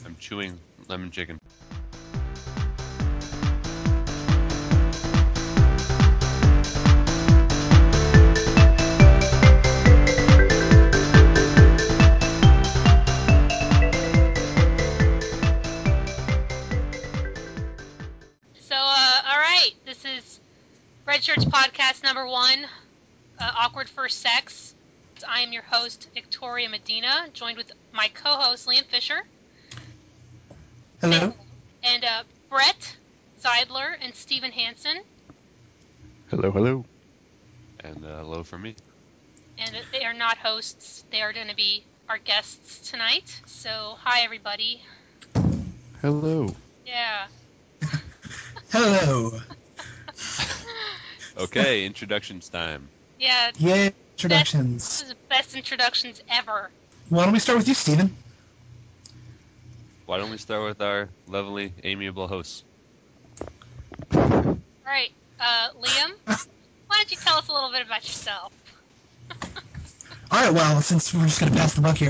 I'm chewing lemon chicken. All right, this is Red Shirts Podcast number 1, Awkward First Sex. I am your host, Victoria Medina, joined with my co-host, Liam Fisher. Hello. And Brett Zeidler and Steven Hansen. Hello, hello. And hello from me. And they are not hosts. They are going to be our guests tonight. So, hi, everybody. Hello. Yeah. Hello. Okay, introductions time. Yeah. Yay, introductions. This is the best introductions ever. Why don't we start with you, Steven? Why don't we start with our lovely, amiable hosts? All right, Liam, why don't you tell us a little bit about yourself? All right, well, since we're just going to pass the buck here.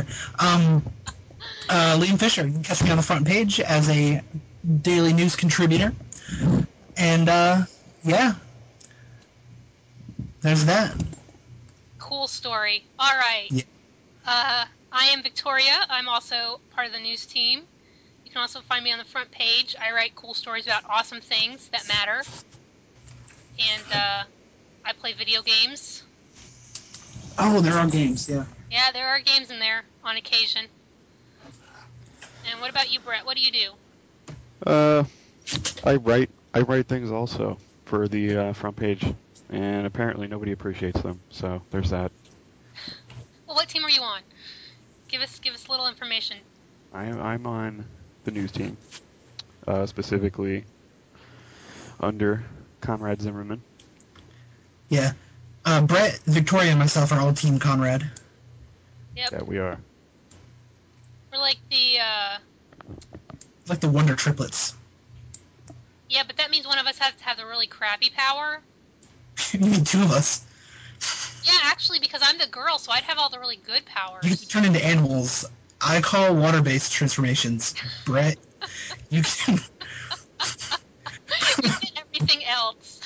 Liam Fisher, you can catch me on the front page as a daily news contributor. And, yeah. There's that. Cool story. All right. Yeah. I am Victoria. I'm also part of the news team. You can also find me on the front page. I write cool stories about awesome things that matter. And I play video games. Oh, there are games, yeah. Yeah, there are games in there on occasion. And what about you, Brett? What do you do? I write things also for the front page, and apparently nobody appreciates them. So there's that. Well, what team are you on? Give us a little information. I'm on the news team, specifically under Conrad Zimmerman. Yeah. Brett, Victoria, and myself are all Team Conrad. Yep. Yeah, we are. We're like the, Like the Wonder Triplets. Yeah, but that means one of us has to have the really crappy power. You mean two of us? Yeah, actually, because I'm the girl, so I'd have all the really good powers. You can turn into animals. I call water-based transformations. Brett, you can... You get everything else.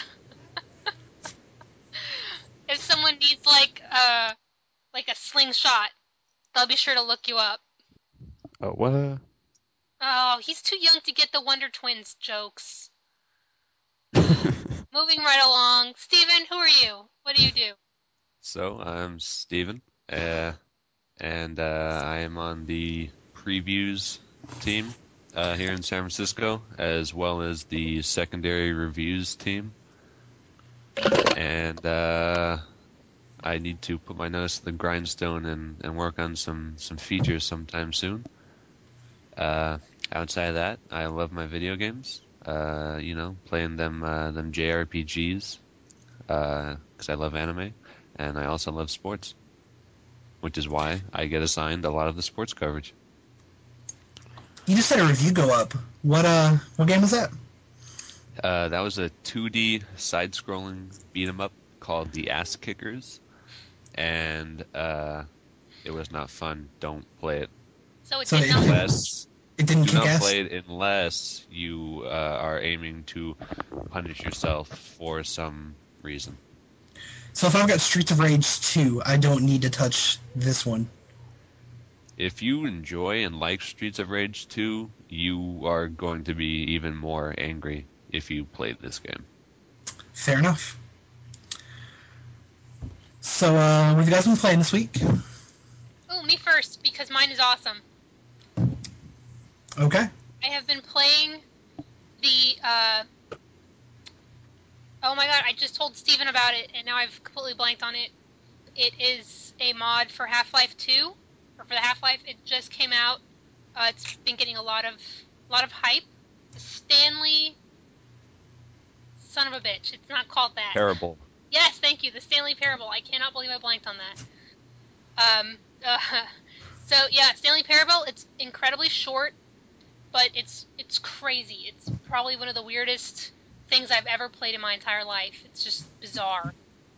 If someone needs like a slingshot, they'll be sure to look you up. Oh, what? Oh, he's too young to get the Wonder Twins jokes. Moving right along. Steven, who are you? What do you do? So, I'm Steven, and I am on the previews team here in San Francisco, as well as the secondary reviews team. And I need to put my nose to the grindstone and work on some features sometime soon. Outside of that, I love my video games. Playing them JRPGs, because I love anime, and I also love sports, which is why I get assigned a lot of the sports coverage. You just had a review go up. What game was that? That was a 2D side-scrolling beat-em-up called The Ass Kickers, and it was not fun. Don't play it. So it So did it- not. Unless It didn't do kick not ass? play it unless you are aiming to punish yourself for some reason. So if I've got Streets of Rage 2, I don't need to touch this one. If you enjoy and like Streets of Rage 2, you are going to be even more angry if you played this game. Fair enough. So, what have you guys been playing this week? Oh, me first, because mine is awesome. Okay. I have been playing the, oh my god, I just told Steven about it, and now I've completely blanked on it. It is a mod for Half-Life 2, or for the Half-Life. It just came out. It's been getting a lot of hype. The Stanley... Son of a bitch. It's not called that. Terrible. Yes, thank you. The Stanley Parable. I cannot believe I blanked on that. So yeah, Stanley Parable. It's incredibly short, but it's crazy. It's probably one of the weirdest things I've ever played in my entire life. It's just bizarre.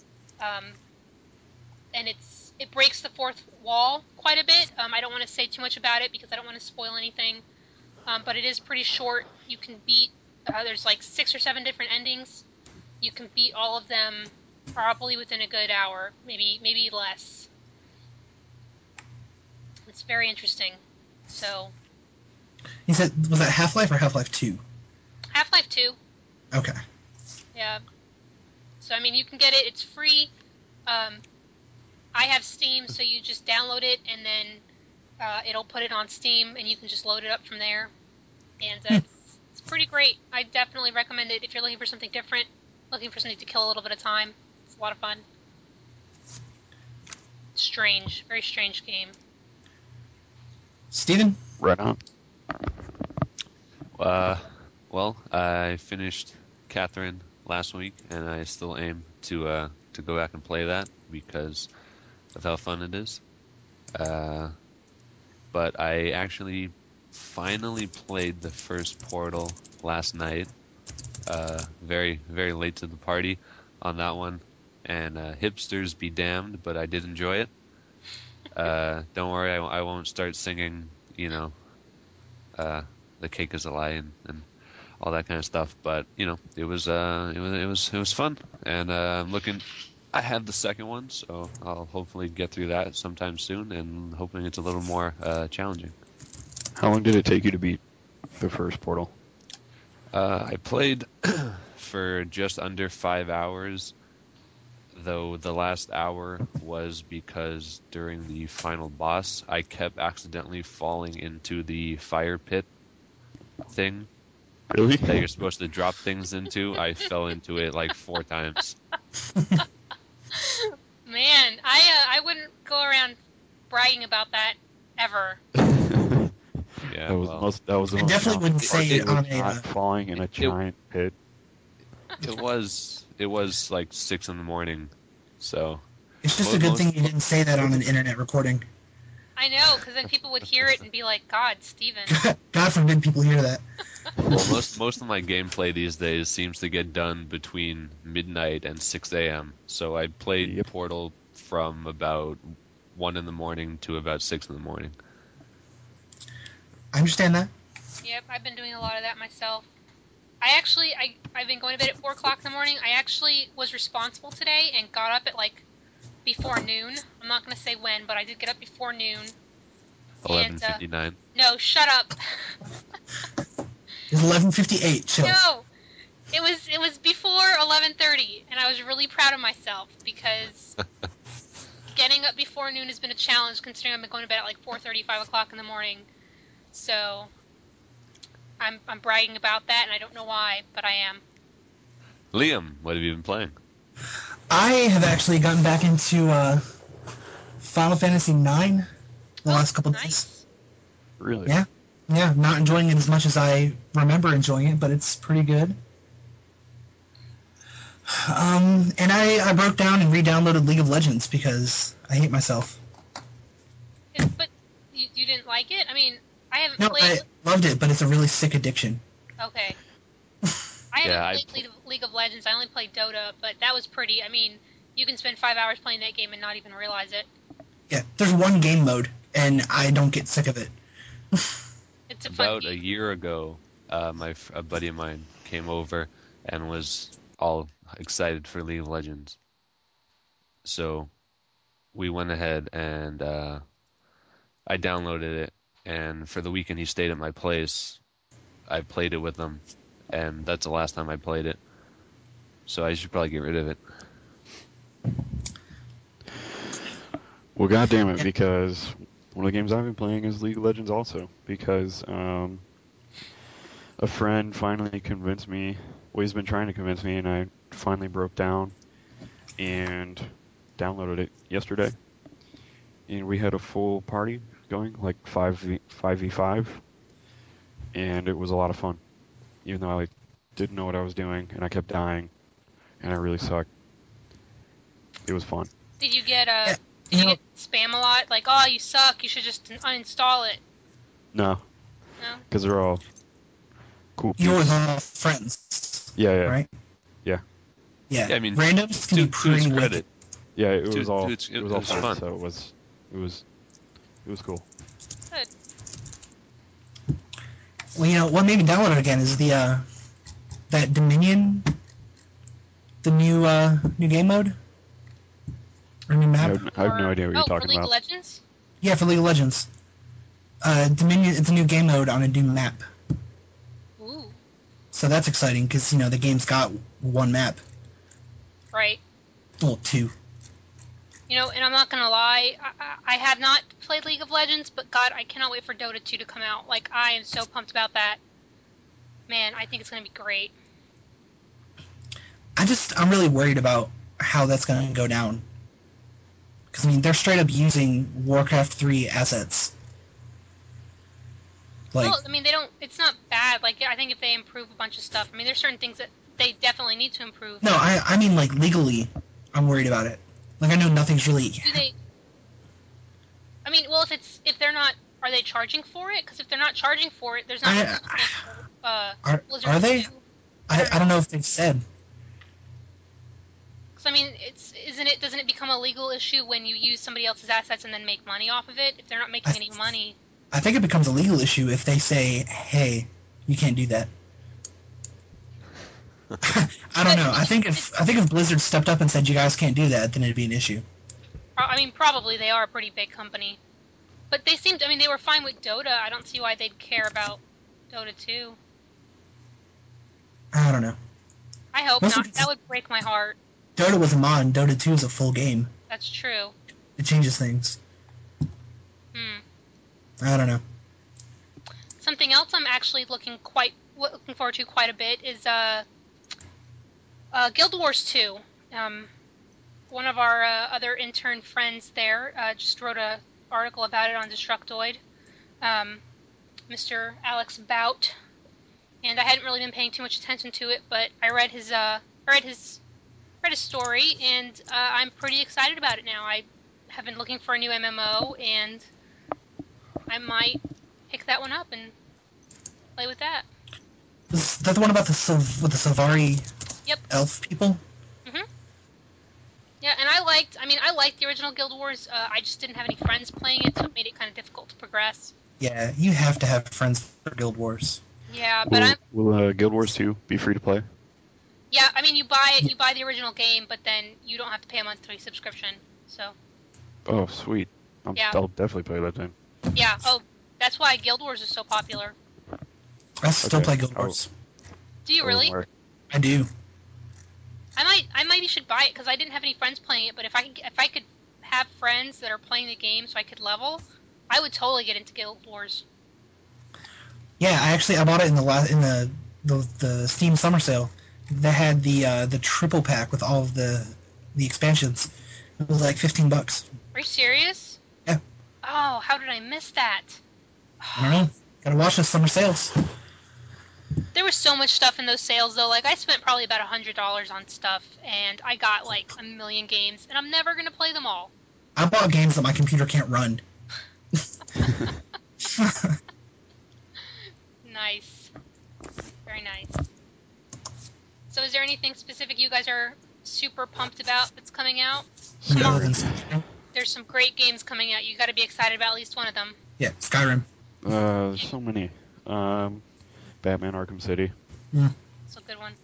And it breaks the fourth wall quite a bit. I don't want to say too much about it because I don't want to spoil anything. but it is pretty short. You can beat. There's like 6 or 7 different endings. You can beat all of them probably within a good hour, maybe less. It's very interesting. So. You said, was that Half-Life or Half-Life 2? Half-Life 2. Okay. Yeah. So I mean, you can get it. It's free. I have Steam, so you just download it, and then it'll put it on Steam, and you can just load it up from there. And it's pretty great. I definitely recommend it if you're looking for something different, looking for something to kill a little bit of time. It's a lot of fun. Strange, very strange game. Steven? Right on. Well, I finished Catherine last week, and I still aim to go back and play that because of how fun it is. But I actually finally played the first Portal last night. Very, very late to the party on that one. And hipsters be damned, but I did enjoy it. Don't worry, I won't start singing, the cake is a lie and all that kind of stuff. But it was fun, and I'm looking. I have the second one, so I'll hopefully get through that sometime soon, and hoping it's a little more challenging. How long did it take you to beat the first Portal? I played for just under 5 hours, though the last hour was because during the final boss, I kept accidentally falling into the fire pit thing Really? that you're supposed to drop things into. I fell into it like 4 times. Man, I wouldn't go around bragging about that ever. Yeah, that was the I most definitely wouldn't say it on was a. not falling in a giant pit. it was like 6 in the morning, so It's just a good thing you didn't say that on an internet recording. I know, because then people would hear it and be like, God, Steven. God forbid people hear that. well, most of my gameplay these days seems to get done between midnight and 6 a.m. So I played Portal from about 1 in the morning to about 6 in the morning. I understand that. Yep, I've been doing a lot of that myself. I've been going to bed at 4 o'clock in the morning. I actually was responsible today and got up at like before noon. I'm not going to say when, but I did get up before noon. 11:59. No, shut up. It's 11:58. Chill. No, it was before 11:30, and I was really proud of myself because getting up before noon has been a challenge considering I've been going to bed at like 4:30, 5 o'clock in the morning. So I'm bragging about that, and I don't know why, but I am. Liam, what have you been playing? I have actually gotten back into Final Fantasy IX the last couple days. Really? Yeah. Yeah, not enjoying it as much as I remember enjoying it, but it's pretty good. And I broke down and re-downloaded League of Legends because I hate myself. But you didn't like it? I mean, I haven't No, played... I loved it, but it's a really sick addiction. Okay. I haven't played League of Legends. I only played Dota, but that was pretty... I mean, you can spend 5 hours playing that game and not even realize it. Yeah, there's one game mode, and I don't get sick of it. It's a fun About game. a year ago, a buddy of mine came over and was all excited for League of Legends. So we went ahead and I downloaded it, and for the weekend he stayed at my place. I played it with him, and that's the last time I played it. So I should probably get rid of it. Well, goddamn it, because one of the games I've been playing is League of Legends also, because a friend finally convinced me, well, he's been trying to convince me, and I finally broke down and downloaded it yesterday. And we had a full party going, like 5v5, and it was a lot of fun, even though I didn't know what I was doing, and I kept dying, and I really sucked. It was fun. Did you get get spam a lot? Like, oh, you suck. You should just uninstall it. No. No? Because they're all cool. You always have friends. Yeah. Right? Yeah. Yeah. I mean, randoms can be to pretty its credit, wicked. Yeah, it was all fun. So it was cool. Good. Well, what made me download it again is the that Dominion, the new game mode or new map. I have no idea what you're For talking League of about. Legends? Yeah, for League of Legends. Dominion, it's a new game mode on a new map. Ooh, So that's exciting because the game's got one map, right. well, two. And I'm not gonna lie, I have not played League of Legends, but God, I cannot wait for Dota 2 to come out. Like, I am so pumped about that. Man, I think it's gonna be great. I'm really worried about how that's going to go down. Because they're straight up using Warcraft 3 assets. Like, Well, they don't. It's not bad. Like, I think if they improve a bunch of stuff, there's certain things that they definitely need to improve. no, I mean like legally, I'm worried about it. Like I know nothing's really. Do they? Well, if they're not, are they charging for it? Because if they're not charging for it, there's not. Are they? Do. I don't know if they've said. Because doesn't it become a legal issue when you use somebody else's assets and then make money off of it? If they're not making any money. I think it becomes a legal issue if they say, "Hey, you can't do that." I don't know. I think if Blizzard stepped up and said you guys can't do that, then it'd be an issue. Probably they are a pretty big company, but they seemed. They were fine with Dota. I don't see why they'd care about Dota 2. I don't know. I hope not. That would break my heart. Dota was a mod, and Dota 2 is a full game. That's true. It changes things. I don't know. Something else I'm actually looking forward to quite a bit is Guild Wars 2. One of our other intern friends there just wrote an article about it on Destructoid. Mr. Alex Bout, and I hadn't really been paying too much attention to it, but I read his story, and I'm pretty excited about it now. I have been looking for a new MMO, and I might pick that one up and play with that. Is that the one about the Sylvari elf people? Mhm. Yeah, and I liked the original Guild Wars. I just didn't have any friends playing it, so it made it kind of difficult to progress. Yeah, you have to have friends for Guild Wars. Yeah, but will Guild Wars 2 be free to play? Yeah, you buy the original game, but then you don't have to pay a monthly subscription. So. Oh, sweet. I'll definitely play that then. Yeah. Oh, that's why Guild Wars is so popular. I still play Guild Wars. Do you really? I do. I maybe should buy it because I didn't have any friends playing it. But if I could have friends that are playing the game so I could level, I would totally get into Guild Wars. Yeah, I bought it in the Steam Summer Sale. They had the triple pack with all of the expansions. It was like $15. Are you serious? Yeah. Oh, how did I miss that? I don't know. Gotta watch the summer sales. There was so much stuff in those sales, though. Like, I spent probably about $100 on stuff, and I got, like, a million games, and I'm never going to play them all. I bought games that my computer can't run. Nice. Very nice. So is there anything specific you guys are super pumped about that's coming out? There's some great games coming out. You got to be excited about at least one of them. Yeah, Skyrim. There's so many. Batman Arkham City. Yeah. It's a good one.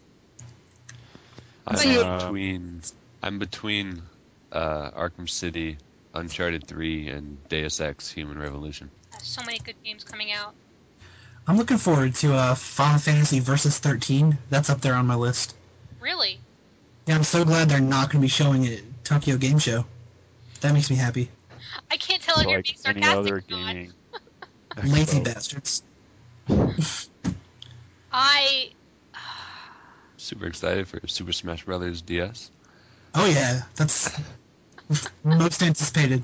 I'm between Arkham City, Uncharted 3, and Deus Ex: Human Revolution. There's so many good games coming out. I'm looking forward to Final Fantasy Versus 13. That's up there on my list. Really? Yeah, I'm so glad they're not going to be showing it at Tokyo Game Show. That makes me happy. I can't tell if you're being sarcastic any other or not. gaming. Lazy bastards. Super excited for Super Smash Bros. DS. Oh yeah, that's most anticipated.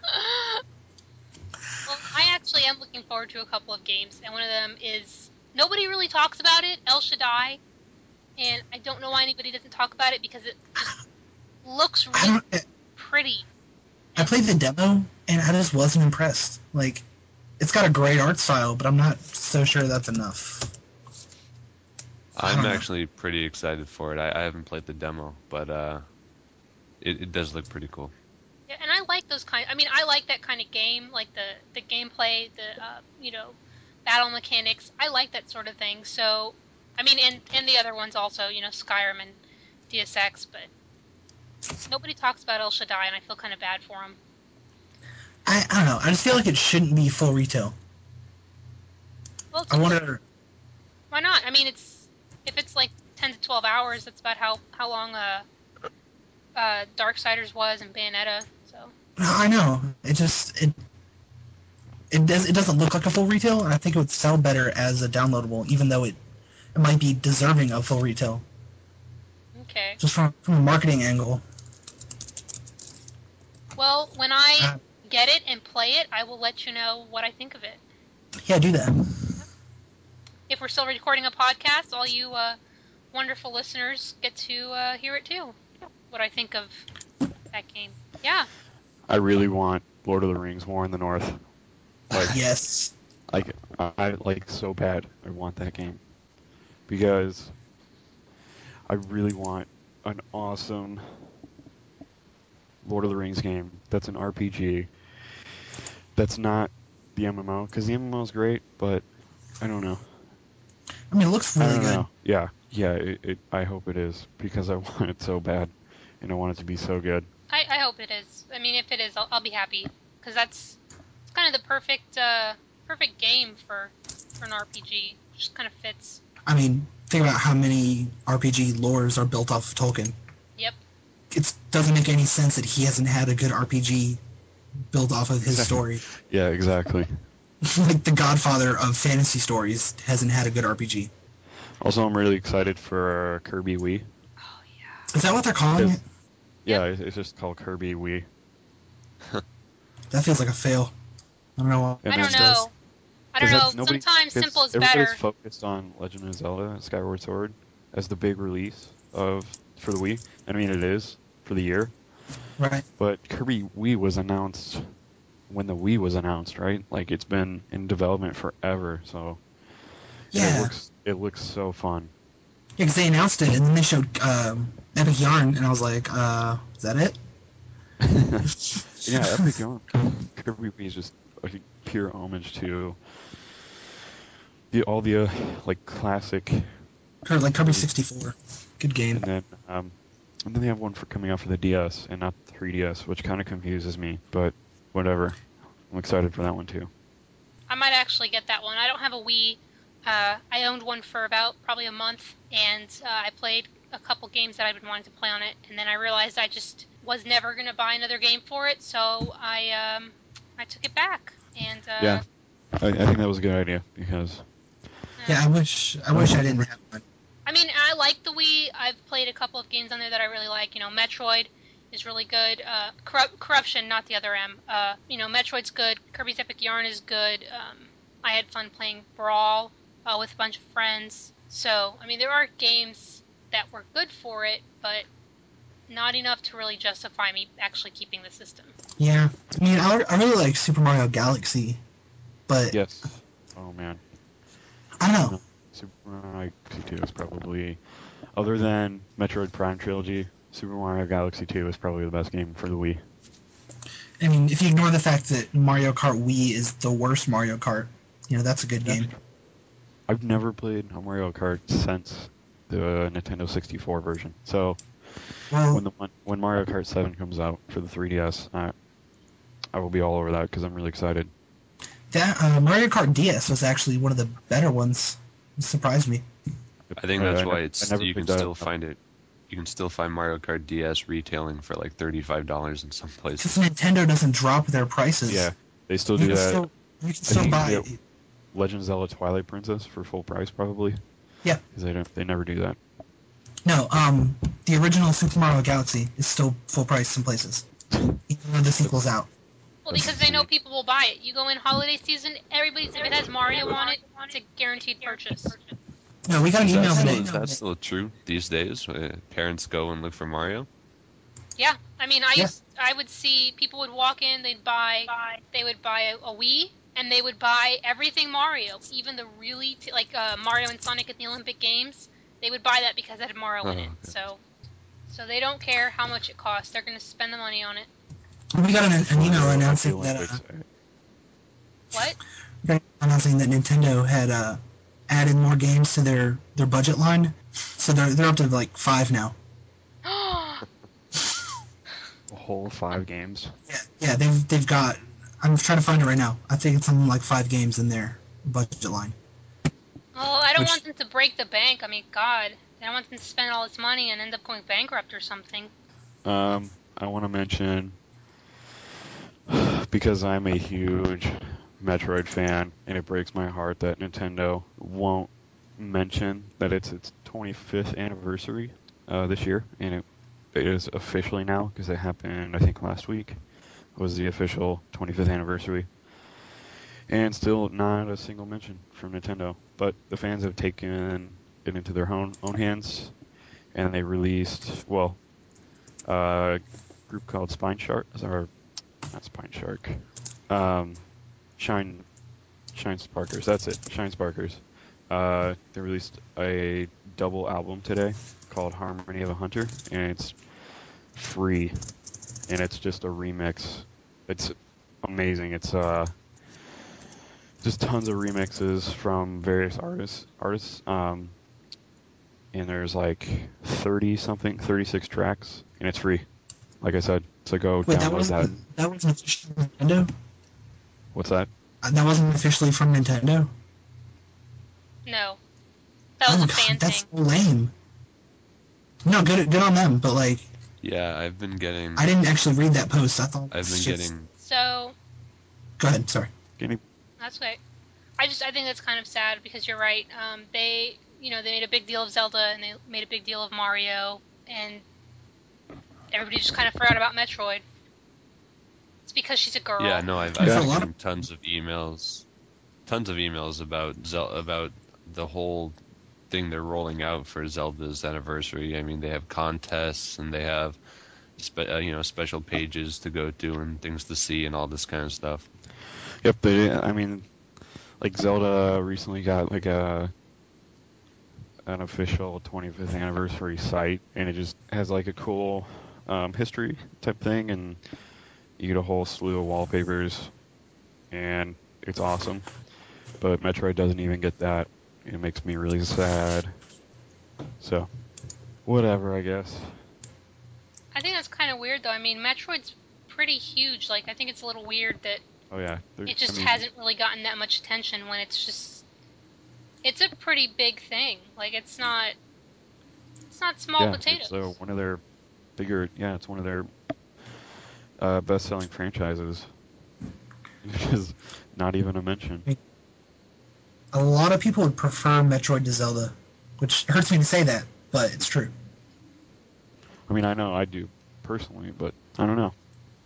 Well, I actually am looking forward to a couple of games, and one of them is nobody really talks about it, El Shaddai, and I don't know why anybody doesn't talk about it because it just looks really pretty. I played the demo and I just wasn't impressed. Like, it's got a great art style, but I'm not so sure that's enough. I'm actually pretty excited for it. I haven't played the demo, but it does look pretty cool. Yeah, and I like those kind. I like that kind of game, like the gameplay, battle mechanics. I like that sort of thing. So, I mean, and the other ones also, Skyrim and Deus Ex, but nobody talks about El Shaddai, and I feel kind of bad for him. I don't know. I just feel like it shouldn't be full retail. Well, I wonder. why not? I mean, if it's like 10 to 12 hours, that's about how long Darksiders was and Bayonetta. So I know. It doesn't look like a full retail, and I think it would sell better as a downloadable, even though it might be deserving of full retail. okay. Just from a marketing angle. Well, when I get it and play it, I will let you know what I think of it. Yeah, do that. If we're still recording a podcast, all you wonderful listeners get to hear it too. What I think of that game. Yeah. I really want Lord of the Rings: War in the North. Like, Yes. I like so bad. I want that game because I really want an awesome Lord of the Rings game that's an RPG. That's not the MMO, because the MMO is great, but I don't know. I mean, it looks I really don't good. know. Yeah. I hope it is, because I want it so bad, and I want it to be so good. I hope it is. I mean, if it is, I'll be happy because it's kind of the perfect game for an RPG. It just kind of fits. I mean, think about how many RPG lores are built off of Tolkien. Yep. It doesn't make any sense that he hasn't had a good RPG built off of his story. Yeah, exactly. Like the Godfather of fantasy stories hasn't had a good RPG. Also, I'm really excited for Kirby Wii. Oh yeah. Is that what they're calling it? Yeah, it's just called Kirby Wii. That feels like a fail. I don't know why. I don't it know. does. I don't know. Nobody, Sometimes simple is everybody's better. focused on Legend of Zelda: Skyward Sword as the big release for the Wii. I mean, it is for the year. Right. But Kirby Wii was announced when the Wii was announced, right? Like, it's been in development forever, so Yeah. it looks so fun. Yeah, because they announced it and then they showed Epic Yarn, and I was like, is that it? Yeah, Epic Yarn. Kirby Wii is just a pure homage to all the like classic, Like Kirby 64. Good game. and then they have one coming out for the DS and not the 3DS, which kind of confuses me, but whatever. I'm excited for that one too. I might actually get that one. I don't have a Wii. I owned one for about probably a month, and I played a couple games that I've been wanting to play on it, and then I realized I just was never going to buy another game for it, so I took it back. And Yeah, I think that was a good idea because Yeah, I wish I didn't have one. I mean, I like the Wii. I've played a couple of games on there that I really like. Metroid is really good. Corruption, not the other M. Metroid's good. Kirby's Epic Yarn is good. I had fun playing Brawl with a bunch of friends. So, I mean, there are games that were good for it, but not enough to really justify me actually keeping the system. Yeah. I mean, I really like Super Mario Galaxy, but yes. Oh man. I don't know. Super Mario Galaxy 2 is probably, other than Metroid Prime Trilogy, Super Mario Galaxy 2 is probably the best game for the Wii. I mean, if you ignore the fact that Mario Kart Wii is the worst Mario Kart, that's a good game. I've never played a Mario Kart since the Nintendo 64 version. So Well, when Mario Kart 7 comes out for the 3DS, I will be all over that because I'm really excited. that Mario Kart DS was actually one of the better ones. It surprised me. I think that's why You can still find Mario Kart DS retailing for like $35 in some Because places. Nintendo doesn't drop their prices. Yeah, they still do that. You can still think buy you it. can Legend of Zelda Twilight Princess for full price probably. Yeah. Because they never do that. No, the original Super Mario Galaxy is still full price in places, even though the sequel's out. Well, because they know people will buy it. You go in holiday season, if it has Mario on it, it's a guaranteed purchase. No, we got an email today. Is that still true these days? Parents go and look for Mario? Yeah, I mean, I would see people would walk in, they would buy a Wii, and they would buy everything Mario, even the really Mario and Sonic at the Olympic Games. They would buy that because it had Mario in it. Okay. So they don't care how much it costs. They're going to spend the money on it. We got an email I announcing feel that like What? we got announcing that Nintendo had added more games to their budget line, so they're up to like 5 now. A whole 5 games. Yeah, they've got. I'm trying to find it right now. I think it's something like 5 games in their budget line. Well, I don't Which- want them to break the bank. I mean, God, I don't want them to spend all this money and end up going bankrupt or something. I want to mention, because I'm a huge Metroid fan, and it breaks my heart that Nintendo won't mention that it's its 25th anniversary this year, and it is officially now, because it happened, I think, last week, was the official 25th anniversary. And still not a single mention from Nintendo. But the fans have taken it into their own hands, and they released, well, a group called Spine Shark, or not Spine Shark, Shine Sparkers. That's it, Shine Sparkers. They released a double album today called Harmony of a Hunter, and it's free, and it's just a remix. It's amazing. It's just tons of remixes from various artists. And there's like 36 tracks, and it's free. Like I said, so go Wait, download that. That wasn't officially from Nintendo. What's that? That wasn't officially from Nintendo. No, that was Oh a God, fan that's thing. so lame. No, good on them, but like Yeah, I've been getting. I didn't actually read that post. I thought I've been getting. So Go ahead. Sorry. that's okay. I think that's kind of sad because you're right. They made a big deal of Zelda and they made a big deal of Mario, and everybody just kind of forgot about Metroid. It's because she's a girl. Yeah, no, I've There's a been lot getting tons of emails about about the whole thing they're rolling out for Zelda's anniversary. I mean, they have contests and they have special pages to go to and things to see and all this kind of stuff. Yep, I mean, like Zelda recently got like an official 25th anniversary site, and it just has like a cool history type thing, and you get a whole slew of wallpapers, and it's awesome. But Metroid doesn't even get that. It makes me really sad. So, whatever, I guess. I think that's kind of weird though. I mean, Metroid's pretty huge. Like, I think it's a little weird that Oh yeah, it just hasn't really gotten that much attention when it's a pretty big thing. Like, it's not small potatoes. It's one of their bigger. Yeah, it's one of their best-selling franchises. Which is not even a mention. A lot of people would prefer Metroid to Zelda, which hurts me to say that, but it's true. I mean, I know I do personally, but I don't know.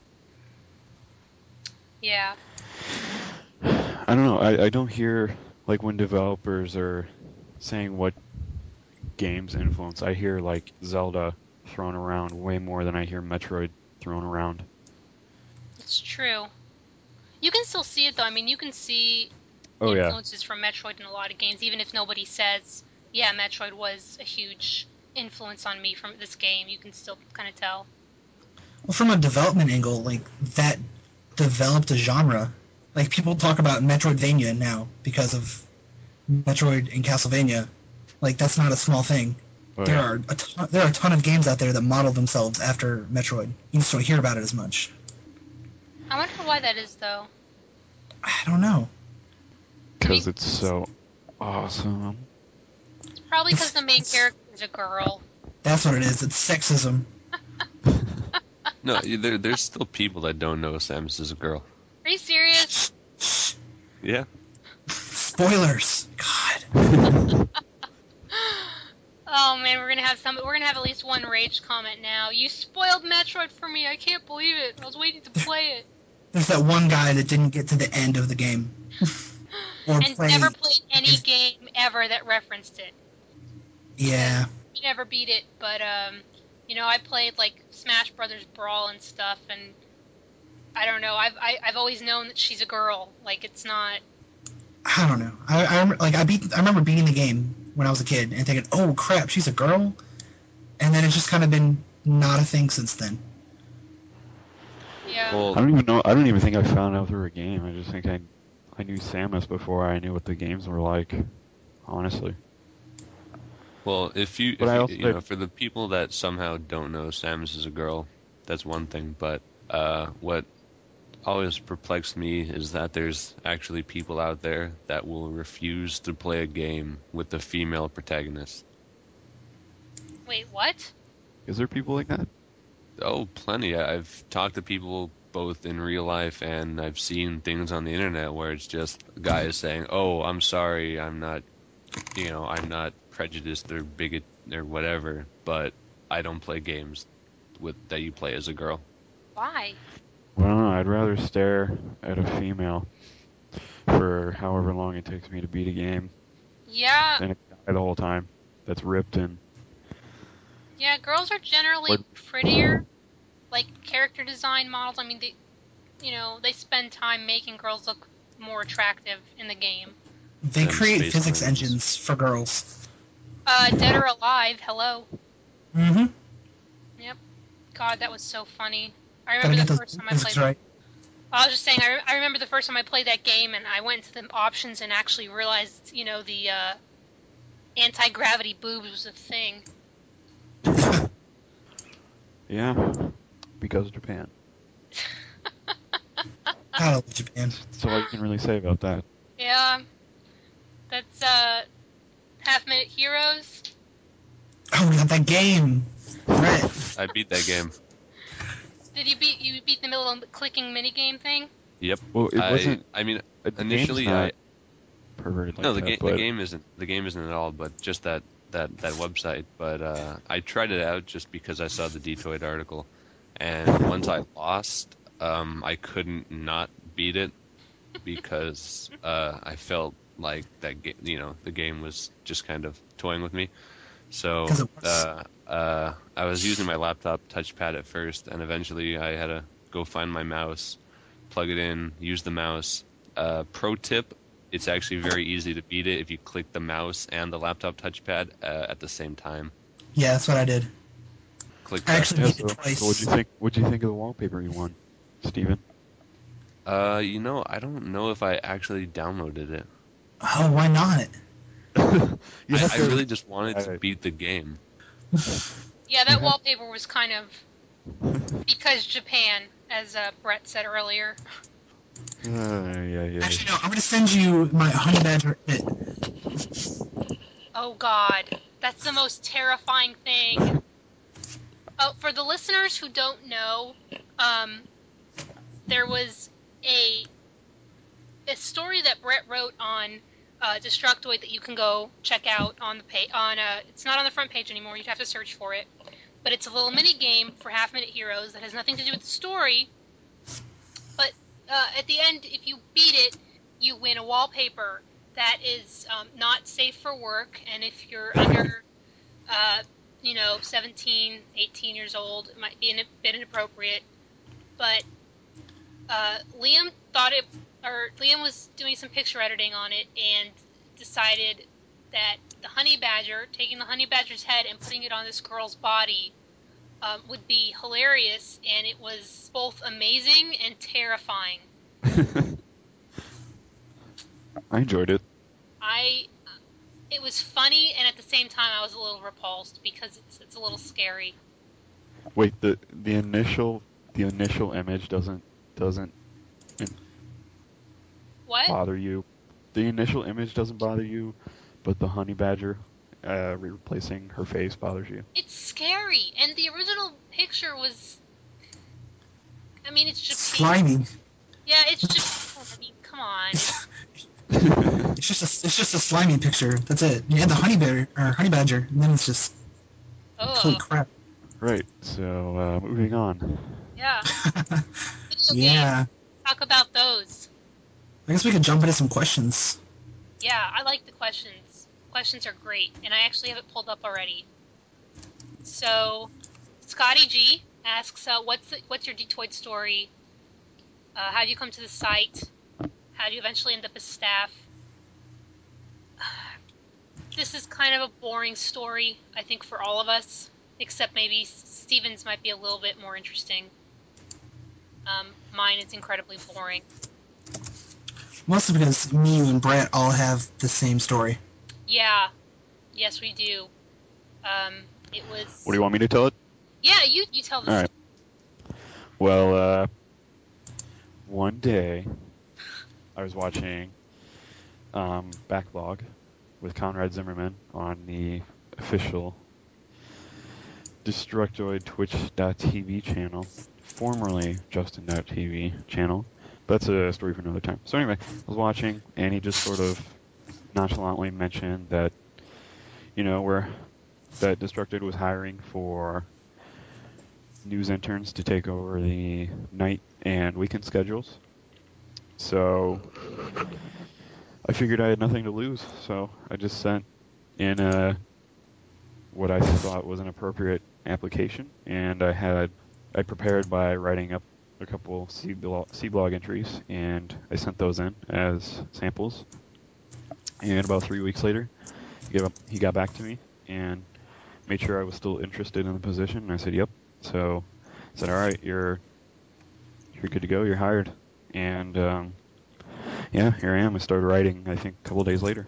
Yeah. I don't know. I don't hear, like, when developers are saying what games influence, I hear, like, Zelda thrown around way more than I hear Metroid thrown around. It's true. You can still see it though. I mean, you can see Oh, yeah. influences from Metroid in a lot of games, even if nobody says, "Yeah, Metroid was a huge influence on me from this game." You can still kind of tell. Well, from a development angle, like that developed a genre. Like people talk about Metroidvania now because of Metroid and Castlevania. Like that's not a small thing. Oh, there yeah. are a ton of games out there that model themselves after Metroid. You just don't hear about it as much. I wonder why that is though. I don't know. Because it's so awesome. It's probably because the main character is a girl. That's what it is. It's sexism. No, there's still people that don't know Samus is a girl. Are you serious? Yeah. Spoilers. God. Oh man, we're gonna have at least one rage comment now. You spoiled Metroid for me. I can't believe it. I was waiting to play it. There's that one guy that didn't get to the end of the game. Or And play. never played any game ever that referenced it. Yeah. He never beat it, but I played like Smash Brothers Brawl and stuff, and I don't know. I've always known that she's a girl. Like it's not. I don't know. I remember beating the game when I was a kid and thinking, "Oh crap, she's a girl," and then it's just kind of been not a thing since then. Yeah. Well, I don't even know. I don't even think I found out through a game. I just think I I knew Samus before I knew what the games were like. Honestly. Well, But I also for the people that somehow don't know Samus is a girl, that's one thing. But what always perplexed me is that there's actually people out there that will refuse to play a game with a female protagonist. Wait, what? is there people like that? Oh, plenty. I've talked to people both in real life and I've seen things on the internet where it's just guys saying, "Oh, I'm sorry, I'm not prejudiced or bigot or whatever, but I don't play games with that you play as a girl." Why? Well, I don't know. I'd rather stare at a female for however long it takes me to beat a game Yeah, than a guy the whole time that's ripped and. yeah. Girls are generally What- prettier, like character design models. I mean, they spend time making girls look more attractive in the game. They Them create Space physics Marines. engines for girls. Dead or Alive. Hello. Mm-hmm. Yep. God, that was so funny. I Gotta remember get the those first time I physics played. right. I was just saying, I remember the first time I played that game, and I went into the options and actually realized, the anti-gravity boobs was a thing. Yeah, because of Japan. I love Japan. That's all you can really say about that. Yeah, that's Half-Minute Heroes. Oh, we got that game. Brett. I beat that game. Did you beat the middle clicking minigame thing? Yep. Well, it wasn't. I mean, The game's initially not perverted like no, that, the but game isn't at all, but just that website. But I tried it out just because I saw the Detoid article, and once I lost, I couldn't not beat it because I felt like the game was just kind of toying with me. So 'Cause it was. I was using my laptop touchpad at first, and eventually I had to go find my mouse, plug it in, use the mouse. Pro tip: it's actually very easy to beat it if you click the mouse and the laptop touchpad at the same time. Yeah, that's what I did. Click I that. actually yeah. beat it So twice. what'd you think? What'd you think of the wallpaper you won, Steven? I don't know if I actually downloaded it. Oh, why not? You have I to- really just wanted to Alright. beat the game. Yeah, that You have- wallpaper was kind of because Japan, as Brett said earlier. Yeah. Actually, no. I'm gonna send you my honey badger. Oh God, that's the most terrifying thing. Oh, for the listeners who don't know, there was a story that Brett wrote on Destructoid that you can go check out on the page. It's not on the front page anymore. You'd have to search for it. But it's a little mini game for Half-Minute Heroes that has nothing to do with the story. But at the end, if you beat it, you win a wallpaper that is not safe for work. And if you're under, 17, 18 years old, it might be a bit inappropriate. But Liam Liam was doing some picture editing on it and decided that taking the honey badger's head and putting it on this girl's body would be hilarious, and it was both amazing and terrifying. I enjoyed it. It was funny, and at the same time, I was a little repulsed because it's a little scary. Wait, the initial image doesn't What? bother you. The initial image doesn't bother you, but the honey badger replacing her face bothers you. It's scary, and the original picture was. I mean, it's Japan. Slimy. Yeah, it's Japan. I mean, come on. It's just a slimy picture. That's it. You add the honey badger, and then it's just holy Ugh. crap. Right. So moving on. Yeah. Video Yeah. games. Talk about those. I guess we could jump into some questions. Yeah, I like the questions. Questions are great, and I actually have it pulled up already. So, Scotty G asks, what's your Detoid story? How do you come to the site? How do you eventually end up as staff? This is kind of a boring story, I think, for all of us, except maybe Steven's might be a little bit more interesting. Mine is incredibly boring. Mostly because me, you, and Brett all have the same story. Yeah. Yes, we do. It was. What do you want me to tell it? Yeah, you tell the All right. Well, one day I was watching Backlog with Conrad Zimmerman on the official Destructoid Twitch.tv channel, formerly Justin.tv channel. But that's a story for another time. So anyway, I was watching, and he just sort of nonchalantly mentioned that, that Destructoid was hiring for news interns to take over the night and weekend schedules. So I figured I had nothing to lose, so I just sent in what I thought was an appropriate application, and I prepared by writing up a couple C blog entries, and I sent those in as samples. And about 3 weeks later, he got back to me and made sure I was still interested in the position. And I said, "Yep." So I said, "All right, you're good to go. You're hired." And yeah, here I am. I started writing, I think, a couple days later.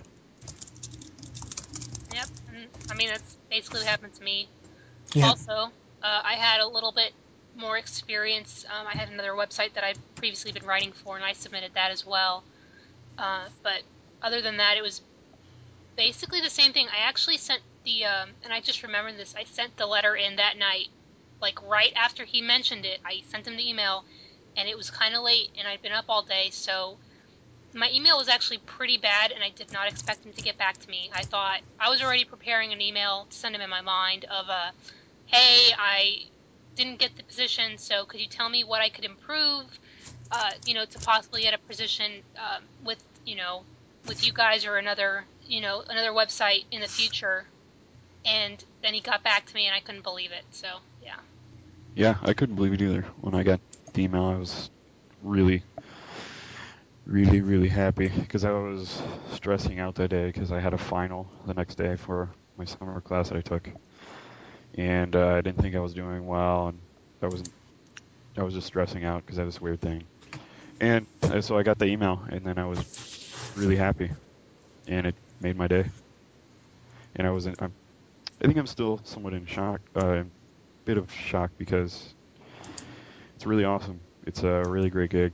Yep. I mean, that's basically what happened to me. Yeah. Also, I had a little bit more experience. I had another website that I'd previously been writing for, and I submitted that as well. But other than that, it was basically the same thing. I actually sent and I just remembered this, I sent the letter in that night. Like, right after he mentioned it, I sent him the email, and it was kind of late, and I'd been up all day, so my email was actually pretty bad, and I did not expect him to get back to me. I thought I was already preparing an email to send him in my mind of hey, I didn't get the position, so could you tell me what I could improve, to possibly get a position with, with you guys or another website in the future. And then he got back to me, and I couldn't believe it. So, yeah. Yeah, I couldn't believe it either. When I got the email, I was really, really, really happy because I was stressing out that day because I had a final the next day for my summer class that I took, and I didn't think I was doing well, and I was just stressing out because I had this weird thing, and so I got the email, and then I was really happy, and it made my day, and I think I'm still somewhat in shock, bit of shock because it's really awesome. It's a really great gig.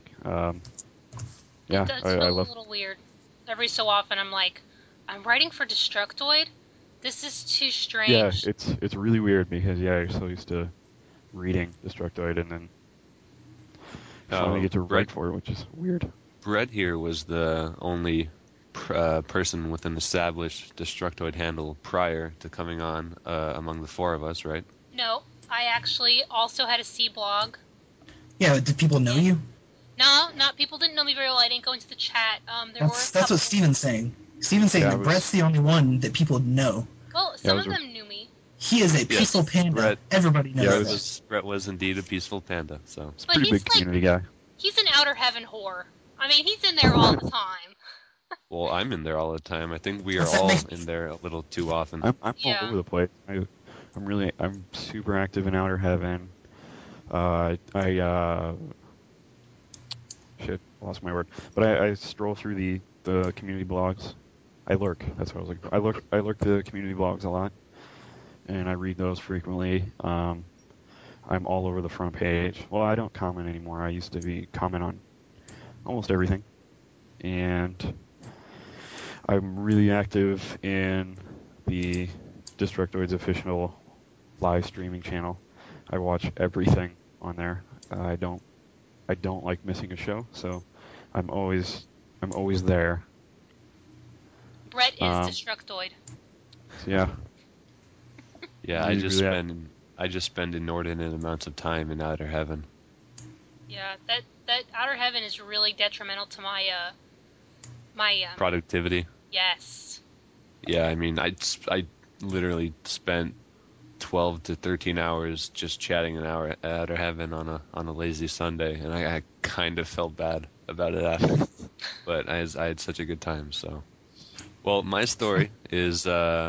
Yeah, It does I feel a love. little weird. Every so often, I'm like, I'm writing for Destructoid? This is too Yeah, strange. it's really weird because you're so used to reading Destructoid and then finally get to Brett write for it, which is weird. Brett here was the only person with an established Destructoid handle prior to coming on among the four of us, right? No, I actually also had a C blog. Yeah, did people know you? No, not people didn't know me very well. I didn't go into the chat. There were a That's couple. what Steven's saying. Steven's saying Yeah, that Brett's the only one that people know. Well, Yeah, some I of was them knew me. He is a peaceful panda. Brett. Everybody knows Yeah, that. Brett was indeed a peaceful panda. So it's a But pretty he's big community guy. he's an outer heaven whore. I mean, he's in there all the time. well, I'm in there all the time. I think we are What's that all make- in there a little too often. I'm all Yeah. over the place. I'm super active in Outer Heaven. I shit, lost my word. But I stroll through the community blogs. I lurk. That's what I was looking for. I lurk the community blogs a lot, and I read those frequently. I'm all over the front page. Well, I don't comment anymore. I used to comment on almost everything, and I'm really active in the Destructoid's official live streaming channel. I watch everything on there. I don't like missing a show, so I'm always there. Brett is Um, Destructoid. So yeah, Yeah, really, I just spend inordinate amounts of time in outer heaven. Yeah, that outer heaven is really detrimental to my Productivity. yes. Yeah, I mean, I literally spent 12 to 13 hours just chatting an hour at outer heaven on a lazy Sunday, and I kind of felt bad about it after, but I had such a good time. So, well, my story is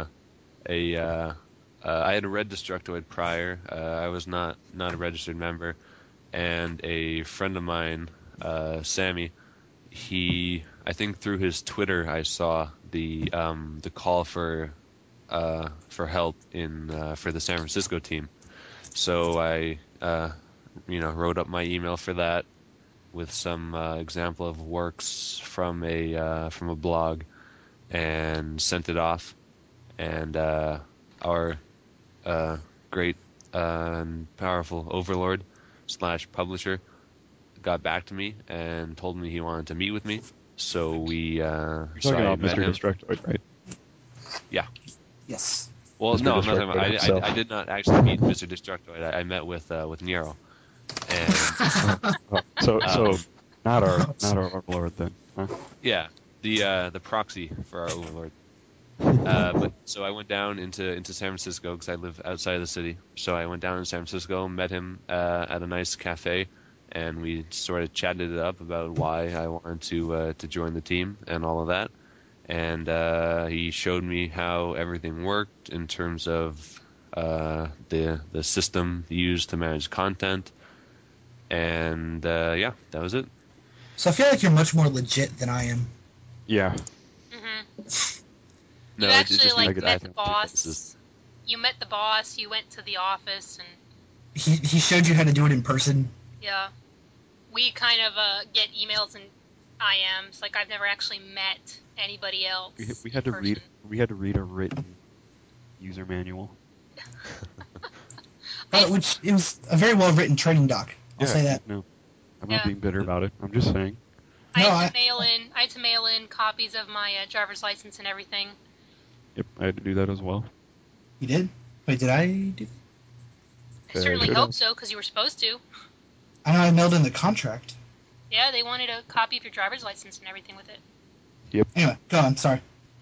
I had read Destructoid prior. I was not a registered member, and a friend of mine, Sammy, I think through his Twitter, I saw the call for help for the San Francisco team. So I wrote up my email for that with some example of works from a blog and sent it off. And our great and powerful overlord / publisher got back to me and told me he wanted to meet with me. So we You're so talking I about met Mr. him. Destructoid, right? Yeah. Yes. Well, Mr. no, I'm not talking Destructoid about. himself. I did not actually meet Mr. Destructoid. I met with Nero, and So Um, not our overlord then, huh? yeah, the proxy for our overlord. But so I went down into San Francisco because I live outside of the city. So I went down in San Francisco, met him at a nice cafe, and we sort of chatted it up about why I wanted to join the team and all of that. And he showed me how everything worked in terms of the system used to manage content. And yeah, that was it. So I feel like you're much more legit than I am. Yeah. No, You it actually just I like get met that. the boss. You met the boss. You went to the office, and He showed you how to do it in person. yeah, we kind of get emails and IMs. Like I've never actually met anybody else We in had to person. read a written user manual. Which it was a very well written training doc. I'll say that. No, I'm Yeah. not being bitter about it. I'm just saying. I No, had to mail in copies of my driver's license and everything. Yep, I had to do that as well. You did? Wait, did I do? I certainly should hope have. so, because you were supposed to. I know I mailed in the contract. Yeah, they wanted a copy of your driver's license and everything with it. Anyway, go on. Sorry.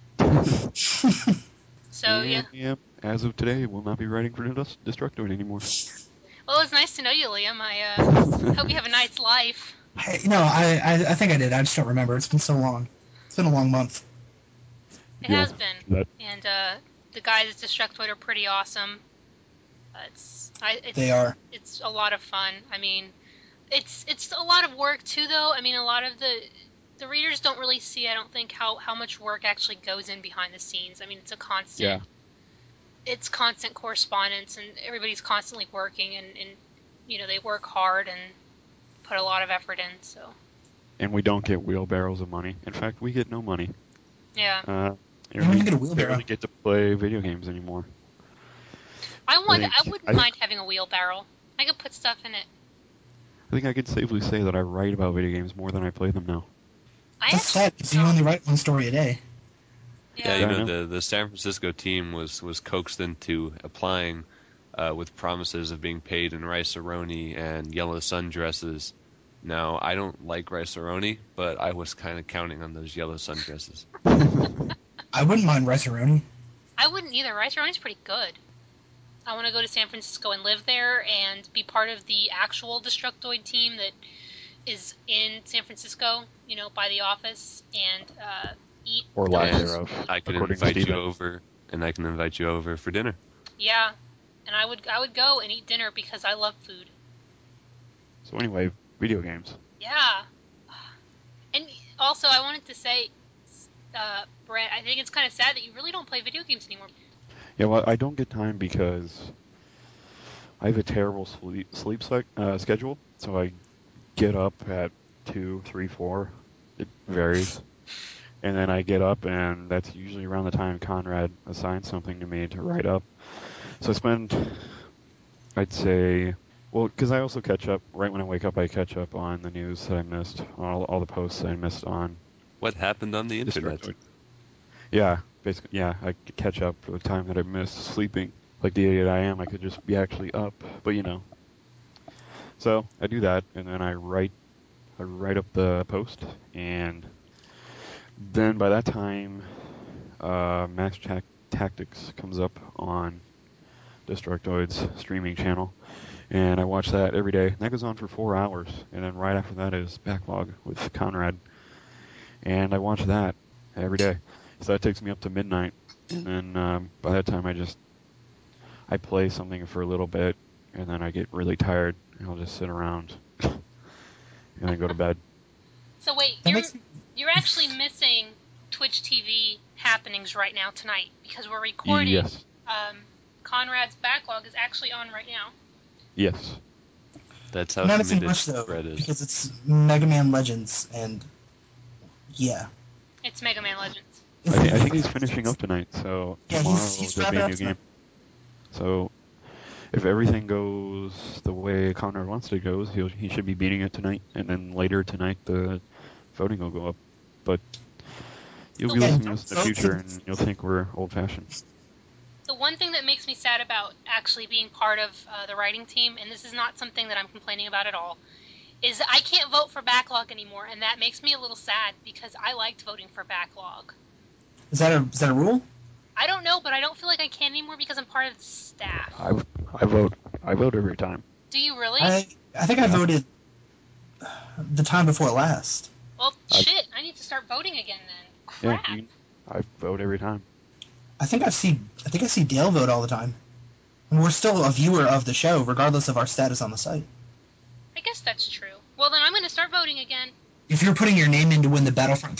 So yeah. And as of today, will not be writing for Destructoid anymore. Well, it's nice to know you, Liam. I hope you have a nice life. I think I did. I just don't remember. It's been so long. It's been a long month. It Yeah, has been. that- And the guys at Destructoid are pretty awesome. They are. It's a lot of fun. I mean, it's a lot of work too, though. I mean, a lot of the readers don't really see, I don't think, how much work actually goes in behind the scenes. I mean, it's a constant. Yeah. It's constant correspondence, and everybody's constantly working, and they work hard and put a lot of effort in. So And we don't get wheelbarrows of money. In fact, we get no money. yeah, You And don't we even get a wheelbarrow. barely get to play video games anymore. I think- wouldn't I- mind having a wheelbarrow. I could put stuff in it. I think I could safely say that I write about video games more than I play them now. That's sad because you only write one story a day. Yeah, Yeah. I know. the San Francisco team was coaxed into applying with promises of being paid in rice-a-roni and yellow sundresses. Now, I don't like rice-a-roni, but I was kind of counting on those yellow sundresses. I wouldn't mind rice-a-roni. I wouldn't either. Rice Roni's pretty good. I want to go to San Francisco and live there and be part of the actual Destructoid team that is in San Francisco, by the office, and eat. Or lack And thereof, I can according to invite you Steven. over, and I can invite you over for dinner. Yeah, and I would go and eat dinner because I love food. So anyway, video games. Yeah. And also, I wanted to say, Brett, I think it's kind of sad that you really don't play video games anymore. Yeah, well, I don't get time because I have a terrible sleep schedule. So I get up at 2, 3, 4. It varies. And then I get up, and that's usually around the time Conrad assigns something to me to write up. So I spend, I'd say, well, because I also catch up, right when I wake up, I catch up on the news that I missed, all the posts that I missed on What happened on the internet? Destructoid. Yeah, basically, yeah, I could catch up for the time that I missed sleeping. Like the idiot I am, I could just be actually up, but So I do that, and then I write up the post, and then by that time, Max Tactics comes up on Destructoid's streaming channel, and I watch that every day. And that goes on for 4 hours, and then right after that is Backlog with Conrad, and I watch that every day. So that takes me up to midnight, and then by that time I play something for a little bit, and then I get really tired, and I'll just sit around and then go to bed. So wait, That makes me, You're actually missing Twitch TV happenings right now tonight because we're recording. Yes. Conrad's backlog is actually on right now. Yes. That's how not missing committed much though, Brett is. because it's Mega Man Legends, and yeah. It's Mega Man Legends. I think he's finishing up tonight, so Yeah, tomorrow he's there'll be wrapping a up new tonight. game. So if everything goes the way Conrad wants it to go, he should be beating it tonight, and then later tonight the voting will go up. But you'll be Okay, listening to this in the vote future, to- and you'll think we're old-fashioned. The one thing that makes me sad about actually being part of the writing team, and this is not something that I'm complaining about at all, is that I can't vote for backlog anymore, and that makes me a little sad because I liked voting for backlog. Is that a rule? I don't know, but I don't feel like I can anymore because I'm part of the staff. I vote every time. Do you really? I think I voted the time before last. Well, I- shit, I need to start voting again then. Yeah, Crap. I vote every time. I think I see Dale vote all the time. And we're still a viewer of the show, regardless of our status on the site. I guess that's true. Well, then I'm going to start voting again. If you're putting your name in to win the Battlefield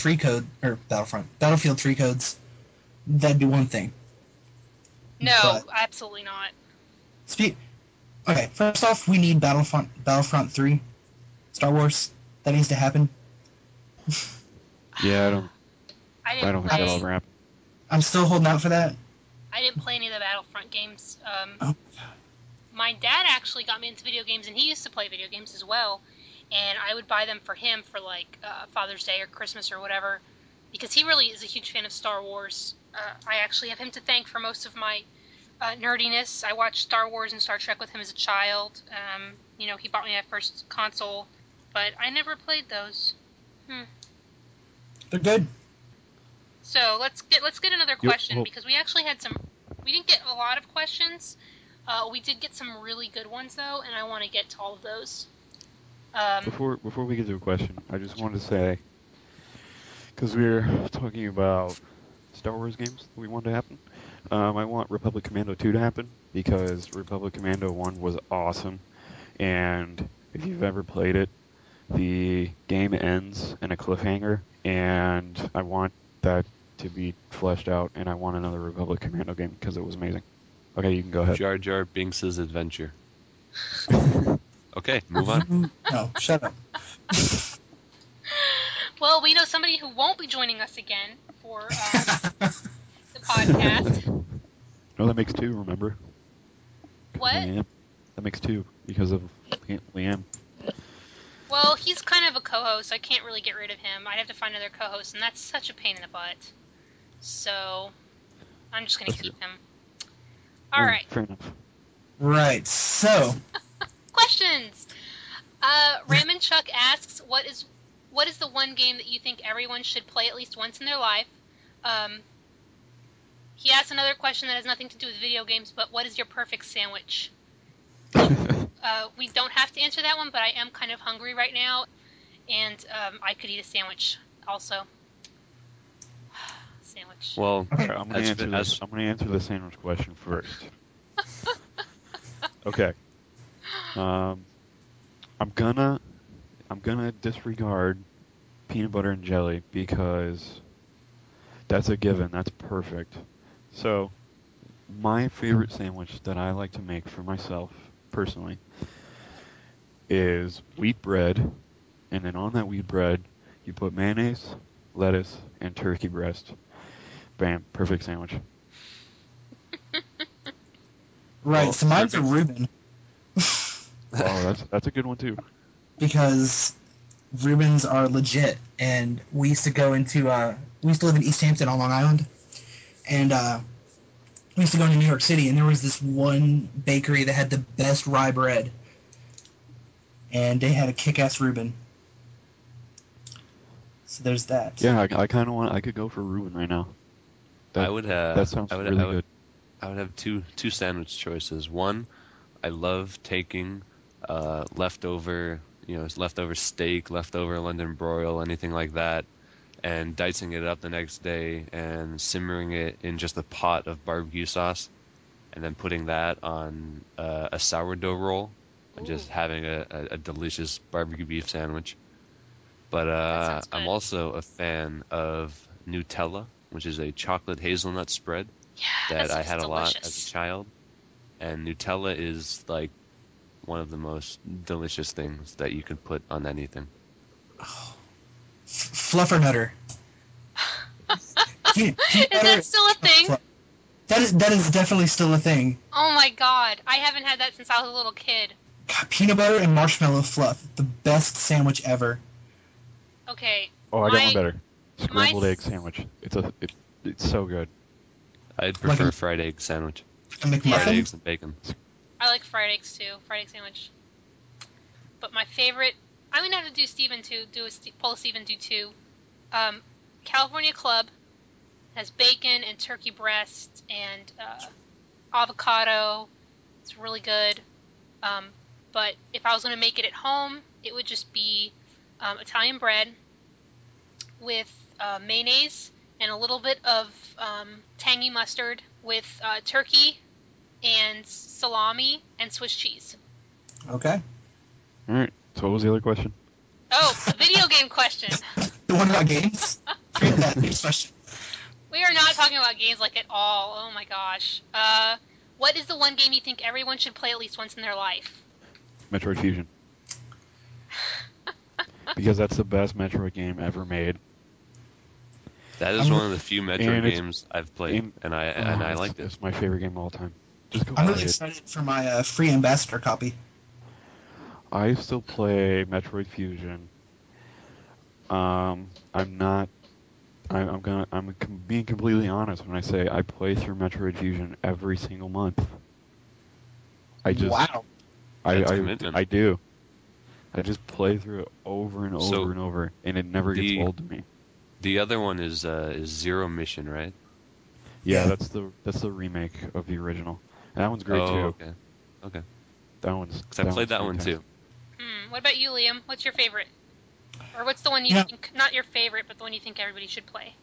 3 codes, that'd be one thing. No, But- absolutely not. Okay, first off, we need Battlefront 3, Star Wars. That needs to happen. Yeah, I don't I think didn't that'll play. ever happen. I'm still holding out for that. I didn't play any of the Battlefront games. Oh. My dad actually got me into video games, and he used to play video games as well. And I would buy them for him for like Father's Day or Christmas or whatever, because he really is a huge fan of Star Wars. I actually have him to thank for most of my nerdiness. I watched Star Wars and Star Trek with him as a child. He bought me my first console, but I never played those. They're good. So let's get another Yep, question well- because we actually had some. We didn't get a lot of questions. We did get some really good ones though, and I want to get to all of those. Before we get to a question, I just wanted to say, because we were talking about Star Wars games that we wanted to happen, I want Republic Commando 2 to happen, because Republic Commando 1 was awesome, and if you've ever played it, the game ends in a cliffhanger, and I want that to be fleshed out, and I want another Republic Commando game, because it was amazing. Okay, you can go ahead. Jar Jar Binks' adventure. Okay, move on. No, shut up. Well, we know somebody who won't be joining us again for the podcast. No, that makes 2, remember? What? Liam. That makes 2, because of Liam. Well, he's kind of a co-host. I can't really get rid of him. I'd have to find another co-host, and that's such a pain in the butt. So, I'm just going to That's keep him. All right. Fair enough. Right, so Questions. Raymond Chuck asks, "What is the one game that you think everyone should play at least once in their life?" He asks another question that has nothing to do with video games, but what is your perfect sandwich? We don't have to answer that one, but I am kind of hungry right now, and I could eat a sandwich also. Sandwich. Well, Okay, I'm gonna as- answer this. as- I'm gonna answer the sandwich question first. Okay. I'm gonna disregard peanut butter and jelly because that's a given. That's perfect. So, my favorite sandwich that I like to make for myself personally is wheat bread, and then on that wheat bread you put mayonnaise, lettuce, and turkey breast. Bam, perfect sandwich. right, Well, so mine's a perfect. Reuben Oh, that's a good one too. because Reubens are legit, and we used to live in East Hampton on Long Island, and we used to go into New York City, and there was this one bakery that had the best rye bread, and they had a kick-ass Reuben. So there's that. Yeah, I kind of want. I could go for Reuben right now. I would have. That sounds I would, really I would, good. I would have two sandwich choices. One, I love taking leftover steak, leftover London broil, anything like that, and dicing it up the next day and simmering it in just a pot of barbecue sauce, and then putting that on a sourdough roll, and just Ooh. having a delicious barbecue beef sandwich. But sounds I'm good. also a fan of Nutella, which is a chocolate hazelnut spread Yeah, that that I stuff is had a lot as a delicious. child. And Nutella is like one of the most delicious things that you could put on anything. Fluffernutter. Peanut Is butter that still a and thing? fluff. That is definitely still a thing. Oh my god, I haven't had that since I was a little kid. God, peanut butter and marshmallow fluff, the best sandwich ever. Okay, Oh, I got one better. Scrambled my egg sandwich. It's so good. I'd Like prefer a- fried egg sandwich. A Fried Yeah. McMuffin. eggs and bacon. I like fried eggs too, fried egg sandwich. But my favorite, I'm gonna have to do Steven too. Pull Steven do two. California Club has bacon and turkey breast and avocado. It's really good. Um, but if I was gonna make it at home, it would just be Italian bread with mayonnaise and a little bit of tangy mustard with turkey and salami and Swiss cheese. Okay. All right. So what was the other question? Oh, the video game question. The one about games? Forget that. Next question. We are not talking about games like at all. Oh my gosh. What is the one game you think everyone should play at least once in their life? Metroid Fusion. Because that's the best Metroid game ever made. That is I'm- one of the few Metroid and it's- games I've played, and I it's, liked it. It's my favorite game of all time. Just go I'm play really it. excited for my free ambassador copy. I still play Metroid Fusion. I'm not. I'm being completely honest when I say I play through Metroid Fusion every single month. Wow. That's commitment. I do. I just play through it over and So, over and over, and it never gets the- old to me. The other one is Zero Mission, right? Yeah, Yeah. that's the remake of the original. And that one's great Oh, too. okay. That one's. Because I played that one fantastic. too. What about you, Liam? What's your favorite? Or what's the one you Yeah. think, not your favorite, but the one you think everybody should play?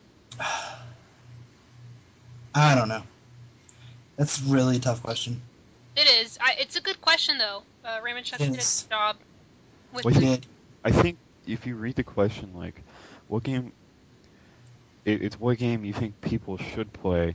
I don't know. That's really a tough question. It is. It's a good question, though. Raymond Chuck did a Yes. good job with Well, We it. did. I think if you read the question like, what game? It's what game you think people should play,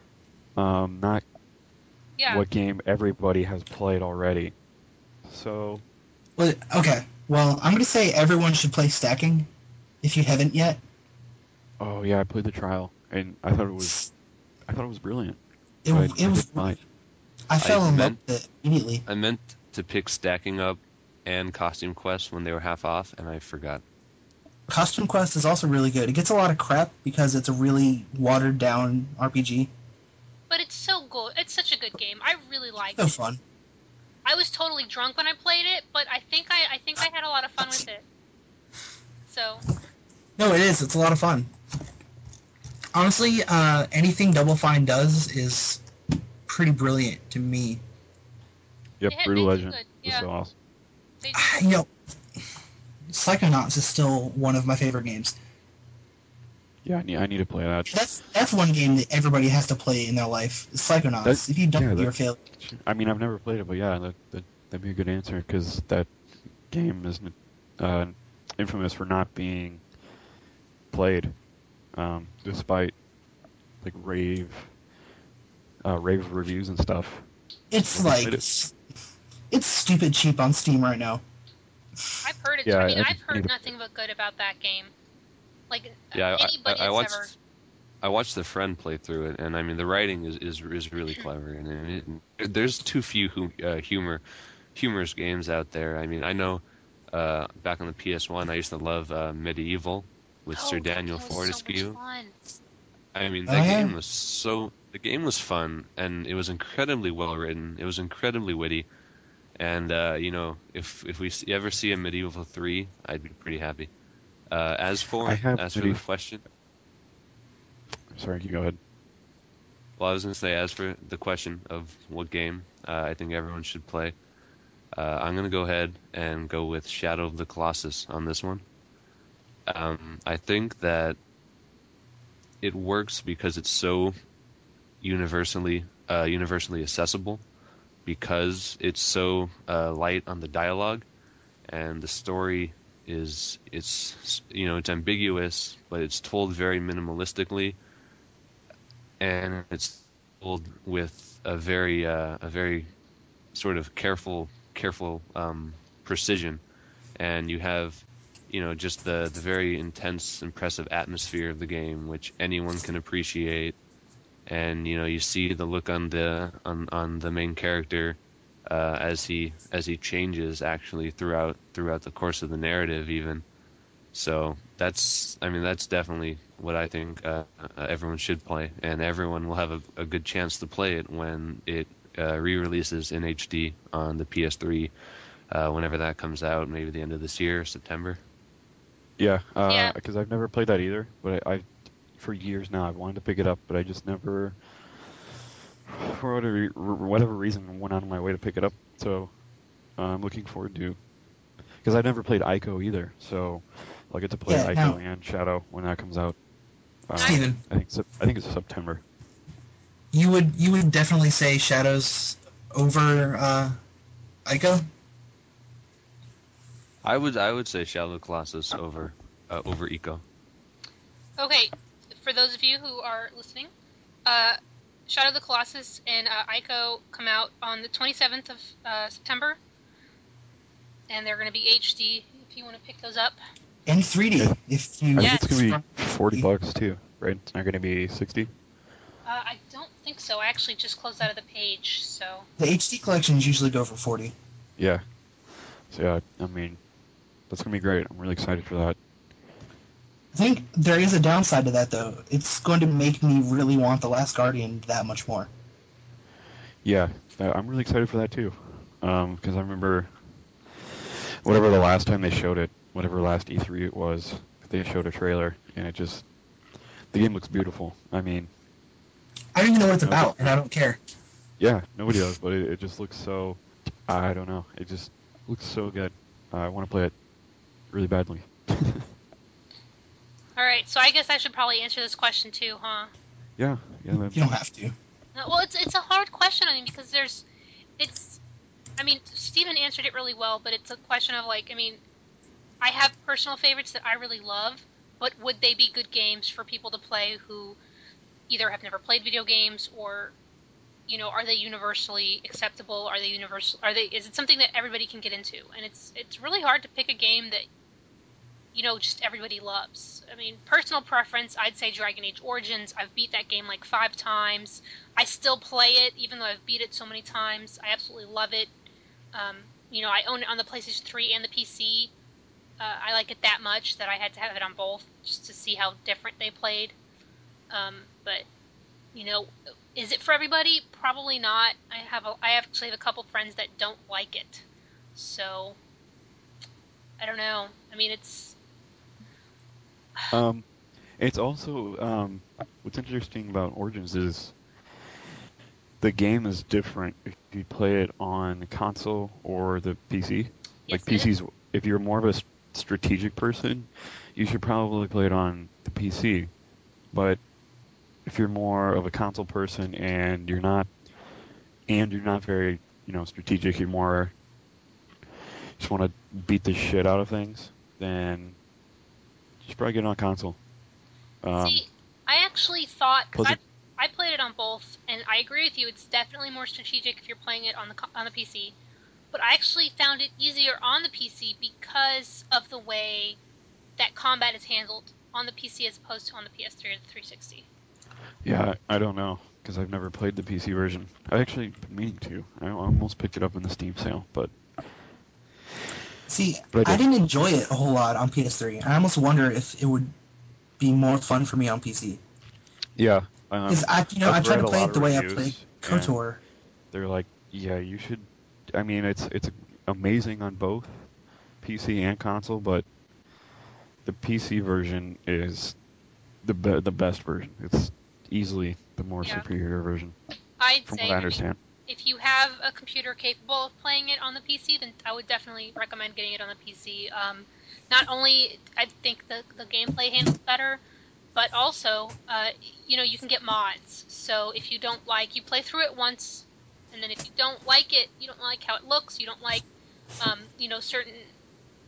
not Yeah. what game everybody has played already. So Well, okay. Well, I'm going to say everyone should play stacking if you haven't yet. oh yeah, I played the trial, and I thought it was brilliant. It, But it I was. didn't buy it. I fell I in love meant- with it immediately. I meant to pick Stacking Up and Costume Quest when they were half off, and I forgot. Costume Quest is also really good. It gets a lot of crap because it's a really watered down RPG. But it's so good. It's such a good game. I really liked So it. fun. I was totally drunk when I played it, but I think I had a lot of fun with it. So, No, it is. It's a lot of fun. Honestly, anything Double Fine does is pretty brilliant to me. Yep, They Brutal do Legend good, was yeah. so awesome. they You know, Psychonauts is still one of my favorite games. Yeah, I need to play that. That's one game that everybody has to play in their life. Is Psychonauts. That- If you don't, yeah, you're a that- failure. I mean, I've never played it, but yeah, that'd be a good answer because that game is infamous for not being played, despite like rave reviews and stuff. It's Well, like it it's stupid cheap on Steam right now. I've heard it. Yeah, I mean, I I've need heard to- nothing but good about that game. Like Yeah, anybody I that's watched. ever. I watched the friend play through it, and I mean the writing is really clever, and there's too few humorous games out there. I mean, I know back on the PS1, I used to love Medieval with Sir Oh, that Daniel game was so much Fortescue. fun. I mean, Oh, that yeah. game was the game was fun, and it was incredibly well written. It was incredibly witty, and you know, if we ever see a Medieval 3, I'd be pretty happy. As for the question. Sorry, you go ahead. Well, I was going to say, as for the question of what game I think everyone should play, I'm going to go ahead and go with Shadow of the Colossus on this one. I think that it works because it's so universally accessible, because it's so light on the dialogue, and the story it's it's ambiguous, but it's told very minimalistically, and it's told with a very sort of careful precision, and you have just the very intense, impressive atmosphere of the game, which anyone can appreciate, and you see the look on the main character as he changes actually throughout the course of the narrative even. So that's definitely what I think everyone should play, and everyone will have a good chance to play it when it re-releases in HD on the PS3 whenever that comes out, maybe the end of this year, September. Yeah, Yeah. because I've never played that either. But I for years now, I've wanted to pick it up, but I just never, for whatever reason, went out of my way to pick it up. So I'm looking forward to, because I've never played Ico either. So I'll get to play Yeah, Ico now- and Shadow when that comes out. Steven, I think it's September. you would definitely say Shadows over Ico? I would say Shadow of the Colossus over Eco. Okay, for those of you who are listening, Shadow of the Colossus and Ico come out on the 27th of September, and they're going to be HD if you want to pick those up. In 3D, if you... I Yes. think it's gonna be $40 too, right? It's not gonna be 60. I don't think so. I actually just closed out of the page, so... The HD collections usually go for 40. Yeah. So yeah, I mean, that's gonna be great. I'm really excited for that. I think there is a downside to that, though. It's going to make me really want The Last Guardian that much more. Yeah, I'm really excited for that too. Because I remember, whatever the last time they showed it, whatever last E3 it was, they showed a trailer, and the game looks beautiful. I mean, I don't even know what it's Okay. about, and I don't care. yeah, nobody does, but it just looks so, I don't know, it just looks so good. I want to play it really badly. Alright, so I guess I should probably answer this question too, huh? Yeah, You don't have to. Well, it's a hard question, I mean, because Steven answered it really well, but it's a question of, like, I mean, I have personal favorites that I really love, but would they be good games for people to play who either have never played video games, or, are they universally acceptable? Is it something that everybody can get into? And it's really hard to pick a game that, just everybody loves. I mean, personal preference, I'd say Dragon Age Origins. I've beat that game like 5 times. I still play it, even though I've beat it so many times. I absolutely love it. I own it on the PlayStation 3 and the PC. I like it that much that I had to have it on both just to see how different they played. But is it for everybody? Probably not. I actually have a couple friends that don't like it, so I don't know. I mean, It's also, what's interesting about Origins is the game is different if you play it on the console or the PC. yes, Like PCs, if you're more of a strategic person, you should probably play it on the PC. But if you're more of a console person and you're not very, strategic, you more just want to beat the shit out of things, then you should probably get it on console. See, I actually thought, because plus I played it on both, and I agree with you. It's definitely more strategic if you're playing it on the PC. But I actually found it easier on the PC because of the way that combat is handled on the PC as opposed to on the PS3 or the 360. Yeah, I don't know because I've never played the PC version. I actually been meaning to. I almost picked it up in the Steam sale, but See, But I I didn't enjoy it a whole lot on PS3. I almost wonder if it would be more fun for me on PC. yeah, Because I I've tried read to a play lot it the of way I reviews, played and KOTOR. they're like, yeah, you should. I mean, it's amazing on both PC and console, but the PC version is the best version. It's easily the more Yeah. superior version, I'd from say, what I understand. if you have a computer capable of playing it on the PC, then I would definitely recommend getting it on the PC. Not only I think the gameplay handles better, but also, you can get mods. So if you don't you play through it once, and then if you don't like it, you don't like how it looks, you don't like, certain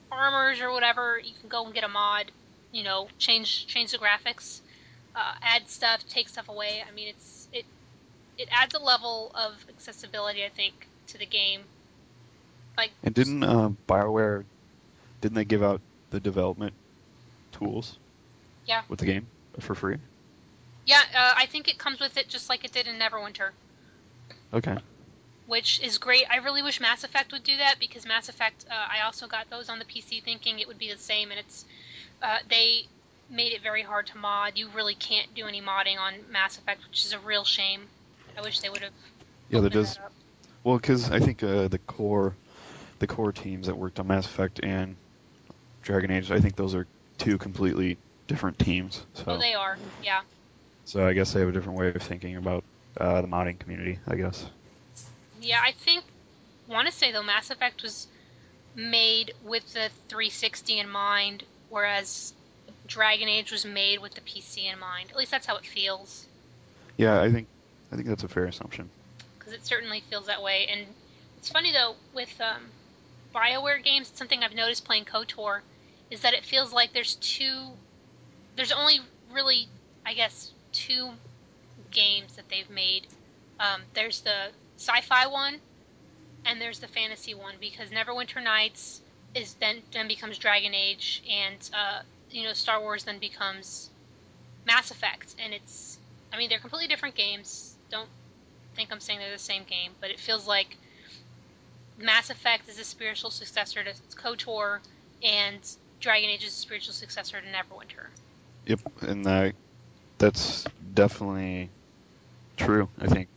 armors or whatever, you can go and get a mod. Change the graphics, add stuff, take stuff away. I mean, it adds a level of accessibility, I think, to the game. Like, And didn't BioWare, didn't they give out the development tools yeah, with the game for free? yeah. I think it comes with it just like it did in Neverwinter, Okay. which is great. I really wish Mass Effect would do that because Mass Effect, I also got those on the PC thinking it would be the same, and they made it very hard to mod. You really can't do any modding on Mass Effect, which is a real shame. I wish they would have Yeah, that opened does. that up. Well, because I think the core teams that worked on Mass Effect and Dragon Age, I think those are two completely different teams. Oh, they are, yeah. So I guess they have a different way of thinking about the modding community, I guess. Yeah, I want to say, though, Mass Effect was made with the 360 in mind, whereas Dragon Age was made with the PC in mind. At least that's how it feels, Yeah, I think that's a fair assumption. because it certainly feels that way. And it's funny, though, with BioWare games, something I've noticed playing KOTOR is that it feels like there's only really, I guess, two games that they've made. There's the sci-fi one, and there's the fantasy one, because Neverwinter Nights is then becomes Dragon Age, and Star Wars then becomes Mass Effect, and they're completely different games. Don't think I'm saying they're the same game, but it feels like Mass Effect is a spiritual successor to KOTOR, and Dragon Age is a spiritual successor to Neverwinter. Yep, and that's definitely true. I think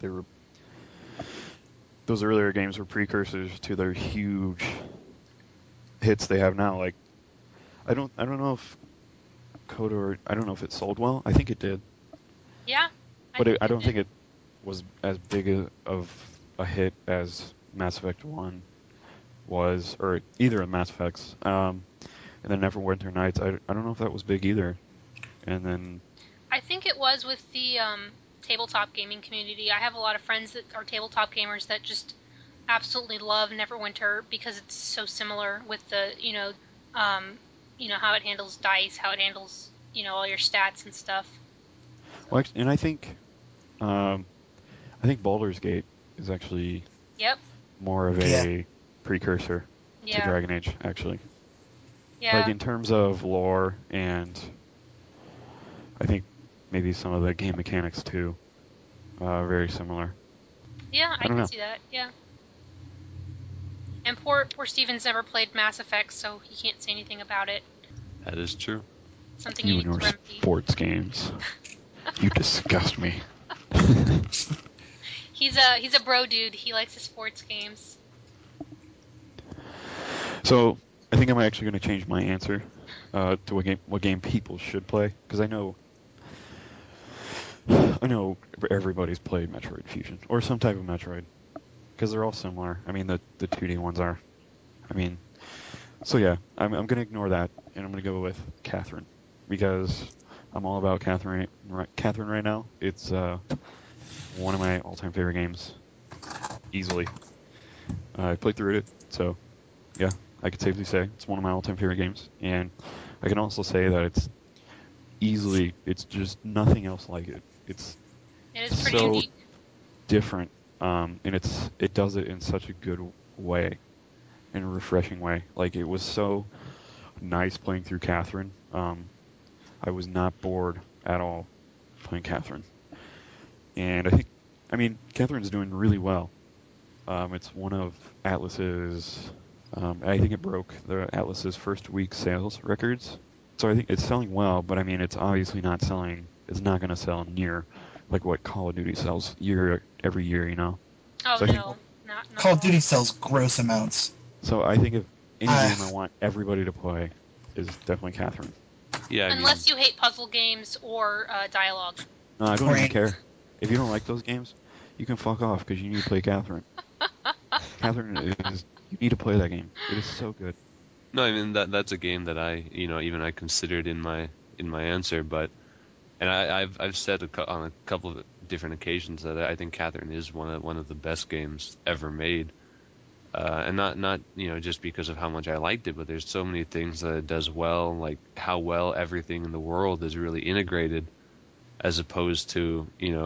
those earlier games were precursors to their huge hits they have now. Like, I don't know if KOTOR, I don't know if it sold well. I think it did, Yeah, but I don't did. think it was as big of a hit as Mass Effect 1 was, or either of Mass Effects. And then Neverwinter Nights, I don't know if that was big either. And then I think it was with the tabletop gaming community. I have a lot of friends that are tabletop gamers that just absolutely love Neverwinter because it's so similar with the how it handles dice, how it handles all your stats and stuff. well, and I think Baldur's Gate is actually Yep. more of a precursor to Yeah. Dragon Age, actually. Yeah. Like in terms of lore, and I think maybe some of the game mechanics too, very similar. Yeah, I don't can know. see that. Yeah. And poor Steven's never played Mass Effect, so he can't say anything about it. That is true. Something You you and need your to remedy. sports games. You disgust me. He's a bro dude. He likes his sports games. So I think I'm actually going to change my answer to what game people should play, because I know everybody's played Metroid Fusion or some type of Metroid, because they're all similar. I mean, the 2D ones are. I mean, so yeah, I'm going to ignore that, and I'm going to go with Catherine, because I'm all about Catherine right now. It's one of my all-time favorite games, easily. I played through it, so yeah, I could safely say it's one of my all-time favorite games, and I can also say that it's just nothing else like it. It's It is pretty so unique. different, and it does it in such a good way, in a refreshing way. Like, it was so nice playing through Catherine. I was not bored at all playing Catherine, and I mean, Catherine's doing really well. It's one of Atlas's. I think it broke the Atlas's first week sales records. So I think it's selling well, but I mean, it's obviously not selling. It's not going to sell near like what Call of Duty sells every year, you know. Oh So I think, no, not Call of at all. Duty sells gross amounts. so I think if any Uh, game I want everybody to play is definitely Catherine. Yeah, I mean, Unless you hate puzzle games or dialogue. No, I don't Or even any- care. If you don't like those games, you can fuck off because you need to play Catherine. Catherine is. You need to play that game. It is so good. no, I mean that's a game that even I considered in my answer, but I've said on a couple of different occasions that I think Catherine is one of the best games ever made. And not just because of how much I liked it, but there's so many things that it does well, like how well everything in the world is really integrated, as opposed to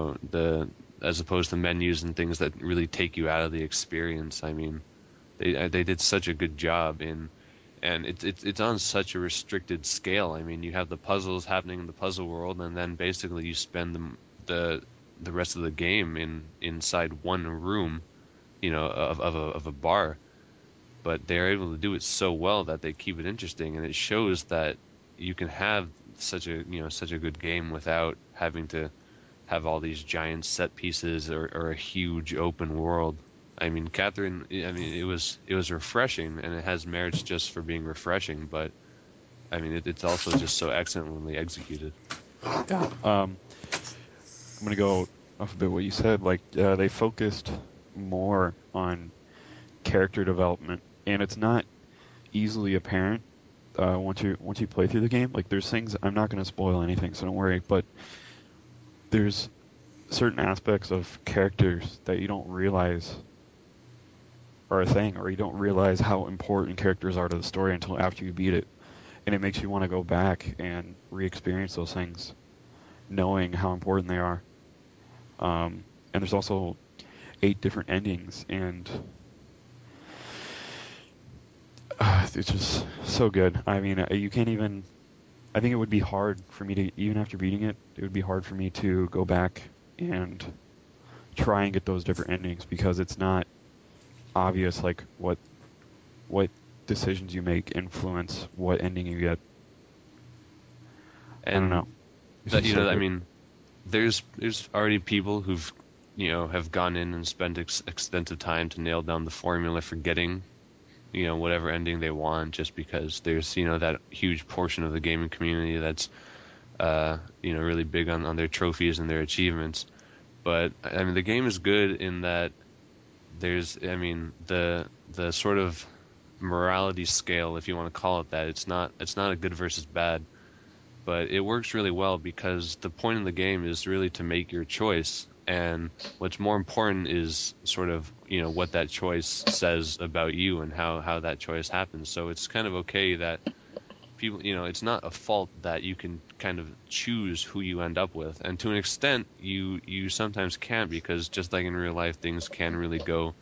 menus and things that really take you out of the experience. I mean, they did such a good job and it's on such a restricted scale. I mean, you have the puzzles happening in the puzzle world, and then basically you spend the rest of the game inside one room, of a bar. But they're able to do it so well that they keep it interesting, and it shows that you can have such a good game without having to have all these giant set pieces or a huge open world. I mean, Catherine. I mean, it was refreshing, and it has merits just for being refreshing. But I mean, it's also just so excellently executed. Yeah. I'm gonna go off a bit what you said. Like they focused more on character development, and it's not easily apparent once you play through the game. Like there's things I'm not gonna spoil anything, so don't worry. But there's certain aspects of characters that you don't realize are a thing, or you don't realize how important characters are to the story until after you beat it, and it makes you want to go back and re-experience those things, knowing how important they are. And there's also 8 different endings, and it's just so good. I mean, you can't even. I think it would be hard for me to, even after beating it, it would be hard for me to go back and try and get those different endings because it's not obvious like what decisions you make influence what ending you get. I don't know. And It's that just so I good. mean, there's already people who've have gone in and spent extensive time to nail down the formula for getting whatever ending they want, just because there's that huge portion of the gaming community that's really big on their trophies and their achievements. But I mean, the game is good in that there's, I mean, the sort of morality scale, if you want to call it that, it's not a good versus bad, but it works really well because the point of the game is really to make your choice, and what's more important is sort of what that choice says about you and how that choice happens. So it's kind of okay that people, it's not a fault that you can kind of choose who you end up with, and to an extent you sometimes can't, because just like in real life, things can really go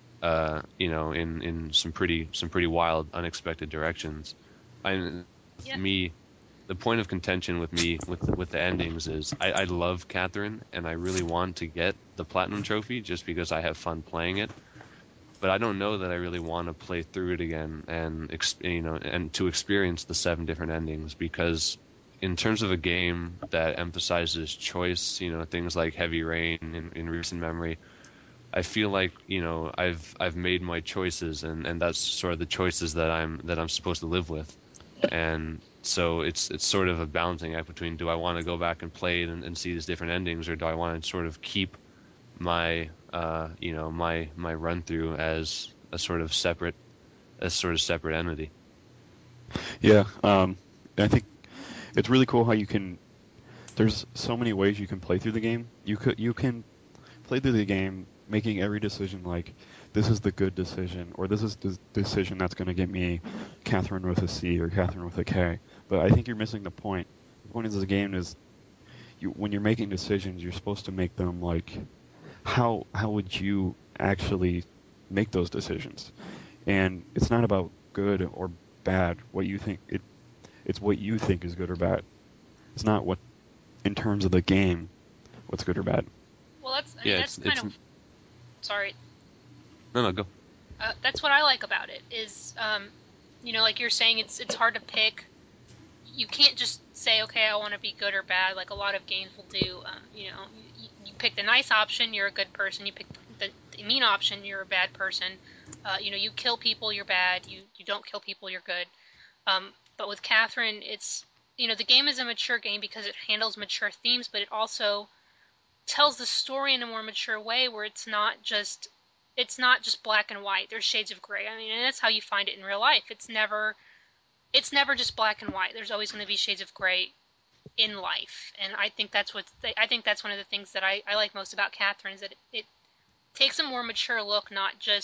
in some pretty wild, unexpected directions. I Yeah. me The point of contention with me with the endings is I love Catherine, and I really want to get the platinum trophy just because I have fun playing it. But I don't know that I really want to play through it again and and to experience the 7 different endings, because in terms of a game that emphasizes choice, things like Heavy Rain in recent memory, I feel like I've made my choices, and that's sort of the choices that I'm supposed to live with. And so it's sort of a balancing act between, do I want to go back and play it and see these different endings, or do I want to sort of keep my my run through as a sort of separate entity. Yeah. I think it's really cool how you can. There's so many ways you can play through the game. You can play through the game making every decision like this is the good decision, or this is the decision that's going to get me Catherine with a C or Catherine with a K. But I think you're missing the point. The point of the game is when you're making decisions, you're supposed to make them like how would you actually make those decisions? And it's not about good or bad. What you think it's what you think is good or bad. It's not what in terms of the game what's good or bad. Well, I mean, Yeah, that's kind it's of, sorry. no, go. That's what I like about it is, like you're saying, it's hard to pick. You can't just say, okay, I want to be good or bad, like a lot of games will do. You pick the nice option, you're a good person. You pick the mean option, you're a bad person. You kill people, you're bad. You don't kill people, you're good. But with Catherine, it's, the game is a mature game because it handles mature themes, but it also tells the story in a more mature way where it's not just black and white. There's shades of gray. I mean, and that's how you find it in real life. It's never just black and white. There's always going to be shades of gray in life, and I think that's one of the things that I like most about Catherine is that it takes a more mature look, not just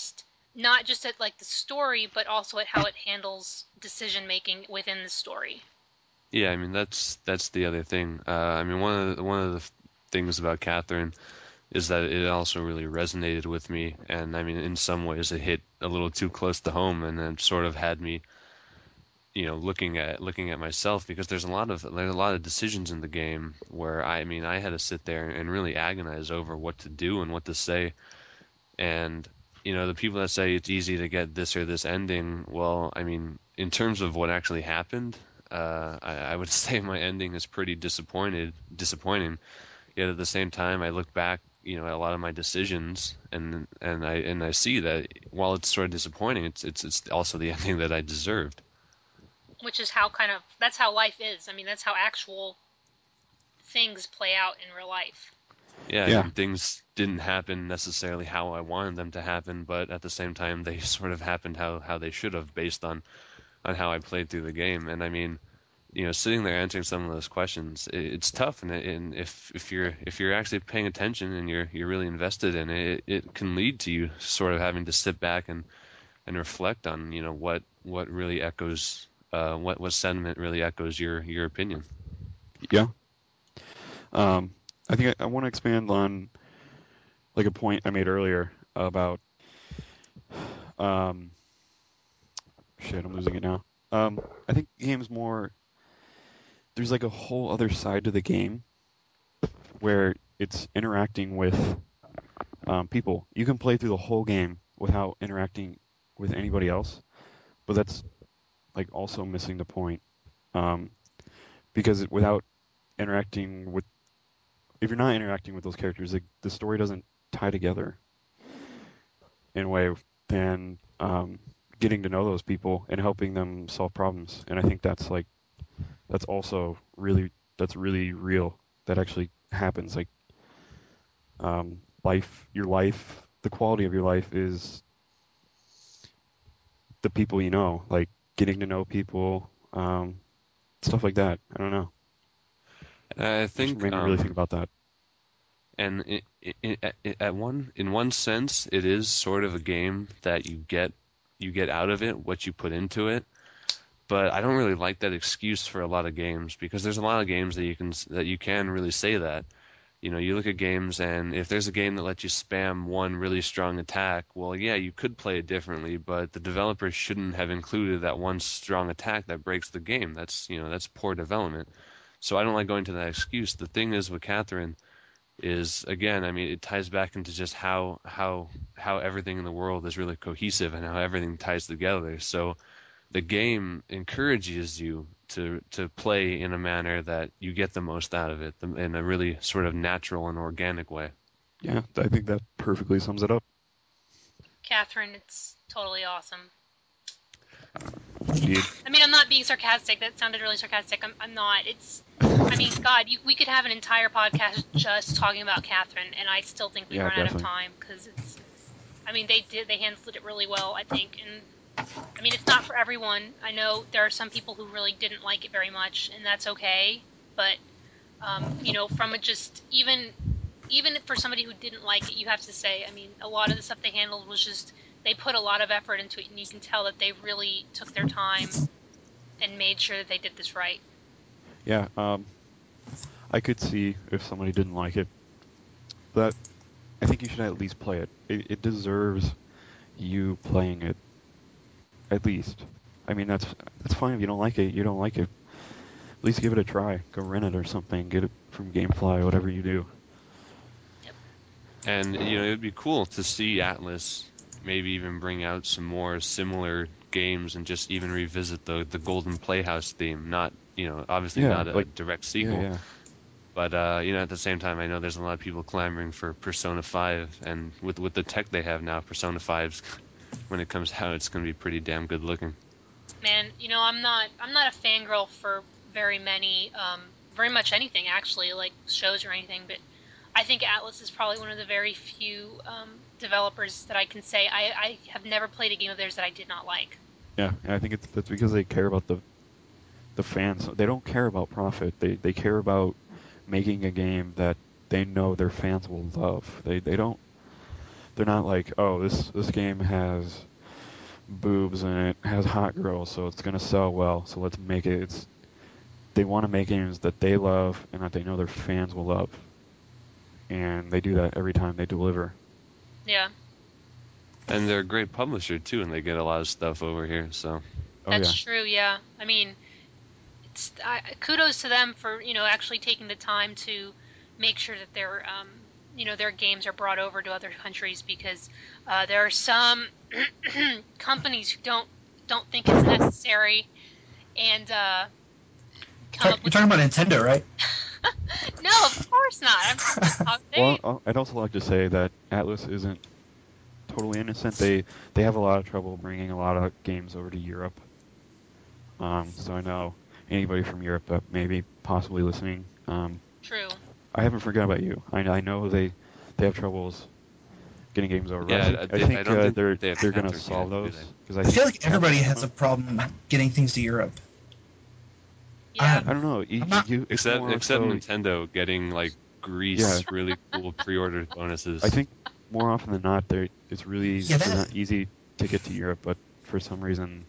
not just at like the story, but also at how it handles decision making within the story. Yeah, I mean that's the other thing. I mean one of the things about Catherine is that it also really resonated with me, and I mean in some ways it hit a little too close to home, and then sort of had me, looking at myself, because there's a lot of decisions in the game where I mean I had to sit there and really agonize over what to do and what to say. And the people that say it's easy to get this or this ending, well, I mean, in terms of what actually happened, I would say my ending is pretty disappointing. Yet at the same time, I look back, at a lot of my decisions, and I see that while it's sort of disappointing, it's also the ending that I deserved. Which is how that's how life is. I mean, that's how actual things play out in real life. Yeah, I Yeah. mean, things didn't happen necessarily how I wanted them to happen, but at the same time, they sort of happened how they should have, based on how I played through the game. And I mean, sitting there answering some of those questions, it's tough. And if you're actually paying attention and you're really invested in it, it can lead to you sort of having to sit back and reflect on, what really echoes, what sentiment really echoes your opinion. Yeah. Um, I think I want to expand on like a point I made earlier about um, shit. I'm losing it now. I think games more. There's like a whole other side to the game where it's interacting with people. You can play through the whole game without interacting with anybody else, but that's like also missing the point. Um, because without interacting with, if you're not interacting with those characters, the story doesn't tie together in a way than getting to know those people and helping them solve problems. And I think that's also that's really real. That actually happens. Like your life, the quality of your life is the people you know, like getting to know people, stuff like that. I don't know. And I Just think, made me really think about that. and in one sense, it is sort of a game that you get out of it what you put into it. But I don't really like that excuse for a lot of games, because there's a lot of games that you can really say that. You look at games, and if there's a game that lets you spam one really strong attack, well, yeah, you could play it differently, but the developers shouldn't have included that one strong attack that breaks the game. That's poor development. So I don't like going to that excuse. The thing is with Catherine is, again, I mean, it ties back into just how everything in the world is really cohesive and how everything ties together. So the game encourages you to play in a manner that you get the most out of it, in a really sort of natural and organic way. Yeah, I think that perfectly sums it up. Catherine, it's totally awesome. Indeed. I mean, I'm not being sarcastic. That sounded really sarcastic. I'm not. I mean, God, we could have an entire podcast just talking about Catherine, and I still think we'd Yeah, run out of definitely. time, because I mean, they handled it really well, I think. And I mean, it's not for everyone. I know there are some people who really didn't like it very much, and that's okay. But from it, just even for somebody who didn't like it, you have to say, I mean, a lot of the stuff they handled was just, they put a lot of effort into it, and you can tell that they really took their time and made sure that they did this right. Yeah, I could see if somebody didn't like it, but I think you should at least play it. It deserves you playing it, at least. I mean, that's fine if you don't like it. You don't like it. At least give it a try. Go rent it or something. Get it from GameFly, whatever you do. Yep. And it'd be cool to see Atlas maybe even bring out some more similar games and just even revisit the Golden Playhouse theme. Not, obviously Yeah, not a like direct yeah, sequel, yeah, but at the same time, I know there's a lot of people clamoring for Persona 5, and with the tech they have now, Persona 5's when it comes out, it's going to be pretty damn good looking. Man, I'm not a fangirl for very much anything actually, like shows or anything, but I think Atlas is probably one of the very few developers that I can say I have never played a game of theirs that I did not like. yeah. And I think that's because they care about the fans. They don't care about profit. They care about making a game that they know their fans will love. They don't They're not like, oh, this game has boobs and it has hot girls, so it's gonna sell well. So let's make it. They want to make games that they love and that they know their fans will love, and they do that every time they deliver. Yeah, And they're a great publisher too, and they get a lot of stuff over here. So Oh that's yeah, true. Yeah, I mean, kudos to them for actually taking the time to make sure that their games are brought over to other countries because there are some companies who don't think it's necessary and come up You're with. talking about Nintendo, right? No, of course not. I'm just well, I'd also like to say that Atlas isn't totally innocent. They have a lot of trouble bringing a lot of games over to Europe. So I know anybody from Europe that may be possibly listening. true. I haven't forgotten about you. I know they have troubles getting games over. yeah, I think I don't think they're they have they're gonna Catherine solve yet, do those they? because I feel like everybody has a problem getting things to Europe. Yeah. I don't know. I'm not- It's Except more except so- Nintendo getting like Greece Yeah. really cool pre-order bonuses. I think more often than not, it's really Yeah, that- not easy to get to Europe, but for some reason,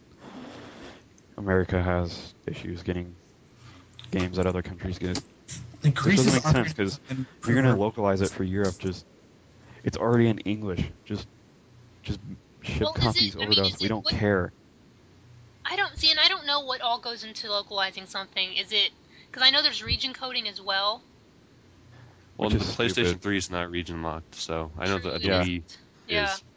America has issues getting games that other countries get. Like, It Greece doesn't is make sense because if you're gonna localize it for Europe, it's already in English. Just ship Well, is it- copies I over mean, to is us. We it don't what- care. I don't see, and I don't know what all goes into localizing something. Is it because I know there's region coding as well? well, which the is PlayStation stupid. 3 is not region locked, so I know True, that it the Yeah. Wii Yeah. is.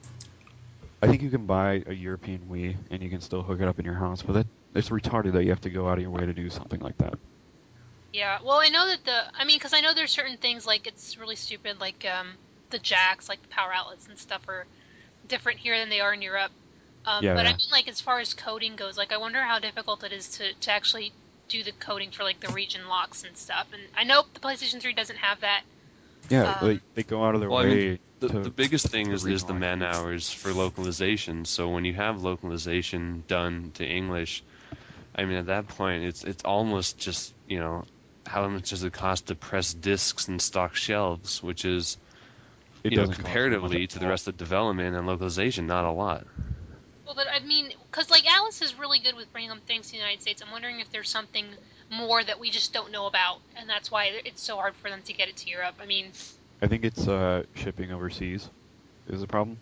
I think you can buy a European Wii and you can still hook it up in your house, but it's retarded that you have to go out of your way to do something like that. Yeah, well, I know that because I know there's certain things like it's really stupid, like the jacks, like the power outlets and stuff are different here than they are in Europe. Yeah, But I yeah. mean, like as far as coding goes, like I wonder how difficult it is to actually do the coding for like the region locks and stuff. And I know the PlayStation 3 doesn't have that. Yeah, Um, they go out of their Well, I way mean, the biggest thing is the regionalize man it. hours for localization. So when you have localization done to English, I mean, at that point, it's almost just how much does it cost to press discs and stock shelves, which is It doesn't cost that much comparatively at to the all. rest of development and localization, not a lot. well, but I mean, because like Alice is really good with bringing them things to the United States. I'm wondering if there's something more that we just don't know about, and that's why it's so hard for them to get it to Europe. I mean, I think it's shipping overseas is a problem.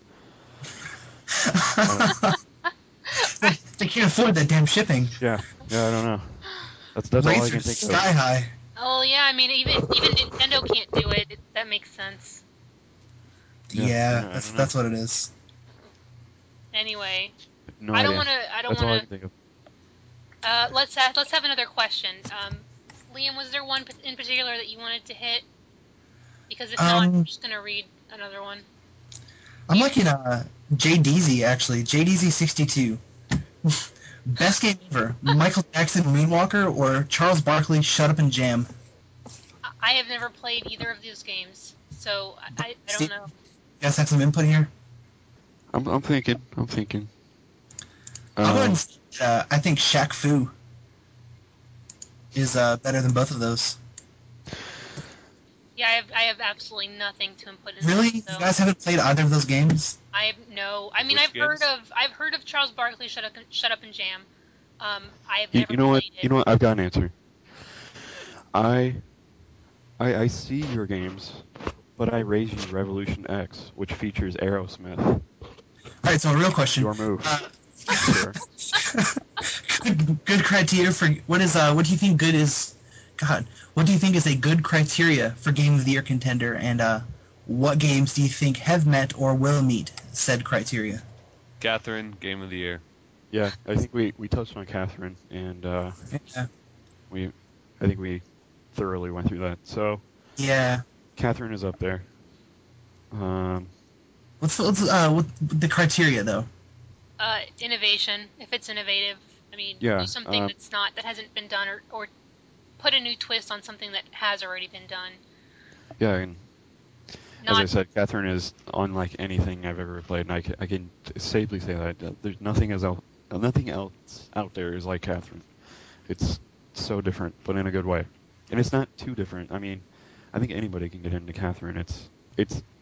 they can't afford that damn shipping. Yeah, I don't know. That's all I Rates can are think sky of. high. oh yeah, I mean, even Nintendo can't do it. That makes sense. Yeah, I don't know. that's what it is. Anyway, No I idea. don't want to. I don't That's all I want can think of. to. Let's have another question. Liam, was there one in particular that you wanted to hit? Because if not, I'm just gonna read another one. I'm liking JDZ actually. JDZ 62. Best game ever. Michael Jackson Moonwalker or Charles Barkley Shut Up and Jam. I have never played either of those games, so I don't know. You guys have some input here? I'm thinking. I'll go ahead and say, I think Shaq Fu is better than both of those. Yeah, I have absolutely nothing to input in Really? this, so You guys haven't played either of those games? I have no. I mean, Which I've heard of Charles Barkley Shut Up and Jam. I have You, never you know what? played it. You know what? I've got an answer. I see your games, but I raise you Revolution X, which features Aerosmith. Alright, so a real question. Your move. Sure. good criteria for what do you think good is? God, what do you think is a good criteria for Game of the Year contender, and what games do you think have met or will meet said criteria? Catherine, Game of the Year. Yeah, I think we touched on Catherine, and Yeah. I think we thoroughly went through that. So Yeah. Catherine is up there. What's the criteria though? Innovation. If it's innovative, I mean, Yeah, do something that hasn't been done, or put a new twist on something that has already been done. Yeah, and as Not I said, Catherine is unlike anything I've ever played, and I can safely say that there's nothing else out there is like Catherine. It's so different, but in a good way, and it's not too different. I mean, I think anybody can get into Catherine. It's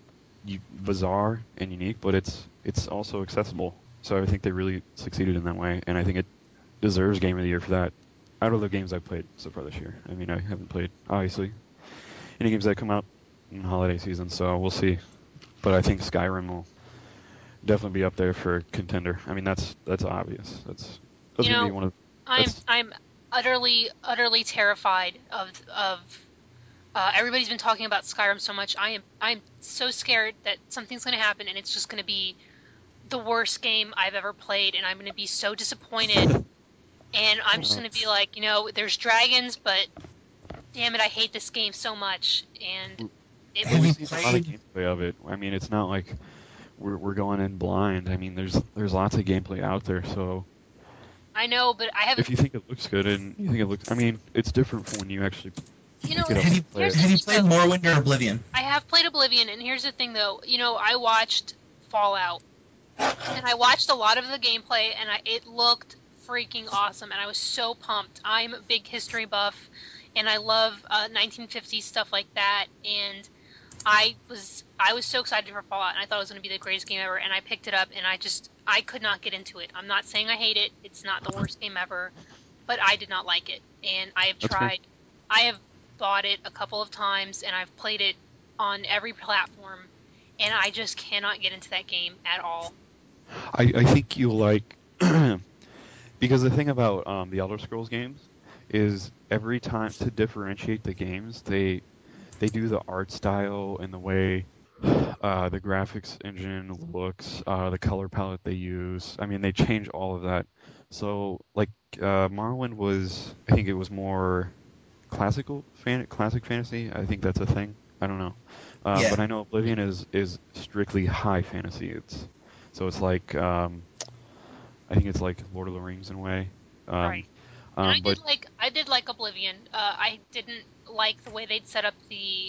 bizarre and unique, but it's also accessible. So I think they really succeeded in that way, and I think it deserves Game of the Year for that. Out of the games I've played so far this year, I mean, I haven't played obviously any games that come out in holiday season, so we'll see. But I think Skyrim will definitely be up there for contender. I mean, that's obvious. That's You gonna be know, one of. I'm That's, I'm utterly terrified of everybody's been talking about Skyrim so much. I'm so scared that something's going to happen and it's just going to be the worst game I've ever played, and I'm going to be so disappointed. And I'm just going to be like, there's dragons, but damn it, I hate this game so much. And it Have we've you seen a lot of played? gameplay of it. I mean, it's not like we're going in blind. I mean, there's lots of gameplay out there. So I know, but I haven't. if you think it looks good and you think it looks, I mean, it's different from when you actually pick it up Have you and play Here's it. the have you thing, played though. Morrowind or Oblivion? I have played Oblivion, and here's the thing, though. I watched Fallout, and I watched a lot of the gameplay, and it looked freaking awesome, and I was so pumped. I'm a big history buff, and I love 1950s stuff like that, and I was so excited for Fallout, and I thought it was going to be the greatest game ever, and I picked it up, and I could not get into it. I'm not saying I hate it. It's not the worst game ever, but I did not like it, and I have That's fair. tried. I have bought it a couple of times, and I've played it on every platform, and I just cannot get into that game at all. I think you'll like because the thing about the Elder Scrolls games is every time to differentiate the games, they do the art style and the way the graphics engine looks, the color palette they use. I mean, they change all of that. So, like, Morrowind was, I think it was more classic fantasy. I think that's a thing. I don't know, Yeah. but I know Oblivion is strictly high fantasy. It's like I think it's like Lord of the Rings in a way. Um, Right. And but I did like Oblivion. I didn't like the way they'd set up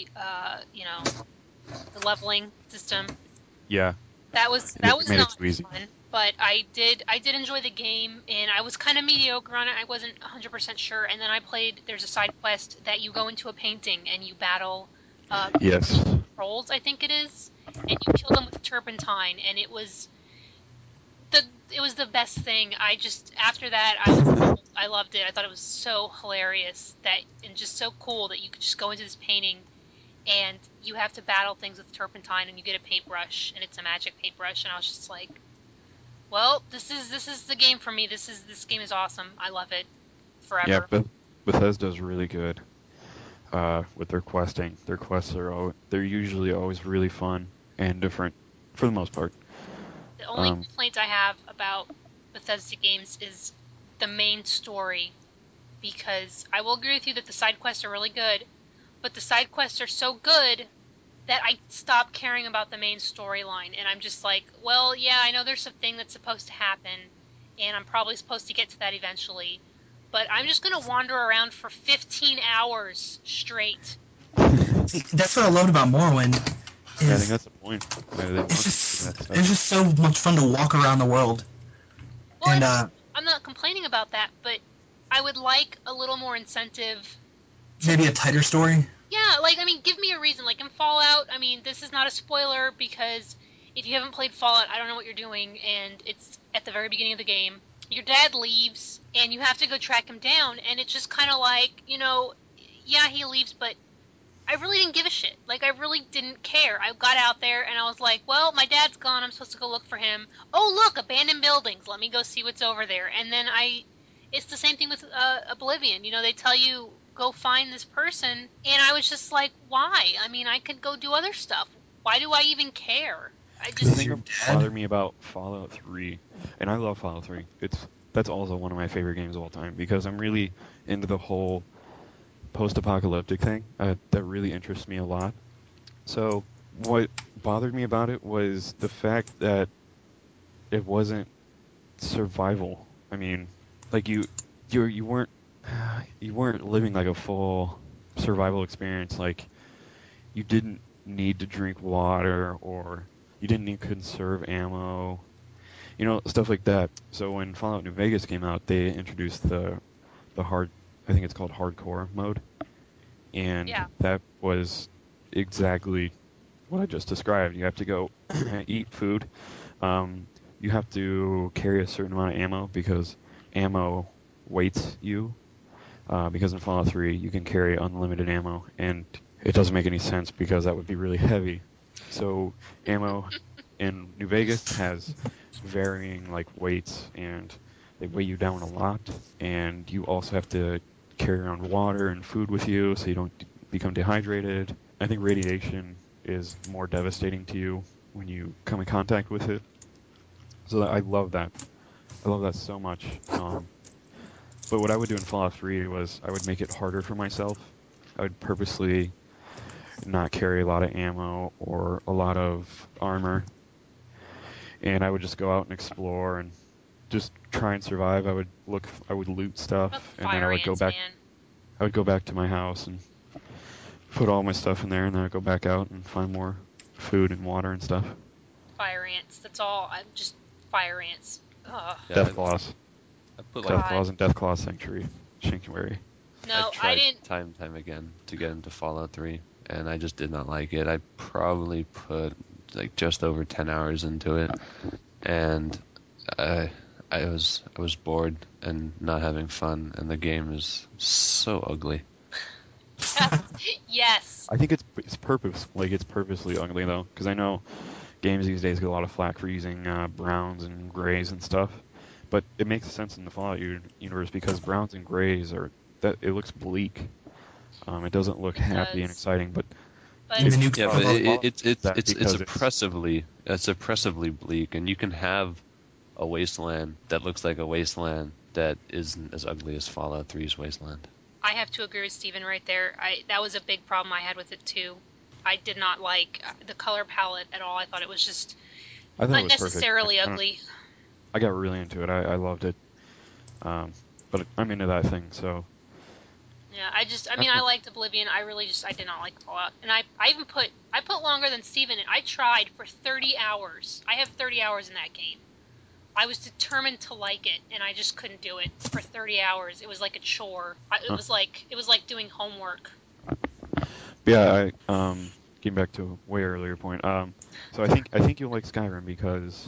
the leveling system. yeah, That was made it not too easy. fun, but I did enjoy the game, and I was kind of mediocre on it. I wasn't 100% sure, and then I played. There's a side quest that you go into a painting and you battle Yes. trolls, I think it is, and you kill them with turpentine, and the it was the best thing. I just after that I loved it. I thought it was so hilarious and just so cool that you could just go into this painting and you have to battle things with turpentine, and you get a paintbrush, and it's a magic paintbrush, and I was just like, well, this is the game for me. This game is awesome. I love it Yeah, forever. Bethesda's really good with their questing. Their quests they're usually always really fun and different for the most part. The only Um, complaint I have about Bethesda games is the main story, because I will agree with you that the side quests are really good, but the side quests are so good that I stopped caring about the main storyline, and I'm just like, well, yeah, I know there's a thing that's supposed to happen, and I'm probably supposed to get to that eventually, but I'm just gonna wander around for 15 hours straight. See, that's what I loved about Morrowind. yeah, I think Is that's the point. They want to do that it's stuff. just so much fun to walk around the world. Well, And I'm not complaining about that, but I would like a little more incentive to, maybe a tighter story. yeah, like, I mean, give me a reason. Like in Fallout, I mean, this is not a spoiler because if you haven't played Fallout, I don't know what you're doing, and it's at the very beginning of the game. Your dad leaves, and you have to go track him down, and it's just kind of like, yeah, he leaves, but I really didn't give a shit. Like, I really didn't care. I got out there, and I was like, well, my dad's gone. I'm supposed to go look for him. Oh, look, abandoned buildings. Let me go see what's over there. And then it's the same thing with Oblivion. They tell you go find this person, and I was just like, why? I mean, I could go do other stuff. Why do I even care? I The Because just thing your that dad. bothered me about Fallout 3, and I love Fallout 3. That's also one of my favorite games of all time because I'm really into the whole post-apocalyptic thing. That really interests me a lot. So what bothered me about it was the fact that it wasn't survival. I mean, like you weren't you weren't living like a full survival experience. Like you didn't need to drink water or you didn't need to conserve ammo. Stuff like that. So when Fallout New Vegas came out, they introduced the hard I think it's called hardcore mode, and yeah. that was exactly what I just described. You have to go eat food. You have to carry a certain amount of ammo because ammo weights you. Because in Fallout 3 you can carry unlimited ammo, and it doesn't make any sense because that would be really heavy. So ammo in New Vegas has varying like weights, and they weigh you down a lot. And you also have to carry around water and food with you so you don't become dehydrated. I think radiation is more devastating to you when you come in contact with it. So I love that. I love that so much. But what I would do in Fallout 3 was I would make it harder for myself. I would purposely not carry a lot of ammo or a lot of armor, and I would just go out and explore and just try and survive. I would loot stuff, and then I would go back. Man. I would go back to my house and put all my stuff in there, and then I'd go back out and find more food and water and stuff. Fire ants. That's all. I'm just fire ants. Ugh. Yeah, Deathclaws. I put God. Deathclaws and Deathclaw Sanctuary. No, I tried didn't. time and time again to get into Fallout 3, and I just did not like it. I probably put like just over 10 hours into it, and I was bored and not having fun, and the game is so ugly. Yes. I think it's purposely ugly though, because I know games these days get a lot of flack for using browns and grays and stuff, but it makes sense in the Fallout universe because browns and grays it looks bleak. It doesn't look happy and exciting, but In the new Yeah, but Fallout. it's oppressively bleak, and you can have a wasteland that looks like a wasteland that isn't as ugly as Fallout 3's wasteland. I have to agree with Steven right there. That was a big problem I had with it too. I did not like the color palette at all. I thought it was just I thought it was perfect. unnecessarily ugly. I got really into it. I loved it, but I'm into that thing. So Yeah, I liked Oblivion. I did not like Fallout. And I put longer than Steven in. I tried for 30 hours. I have 30 hours in that game. I was determined to like it, and I just couldn't do it for 30 hours. It was like a chore. It was like doing homework. yeah, getting back to a way earlier point. So I think you'll like Skyrim because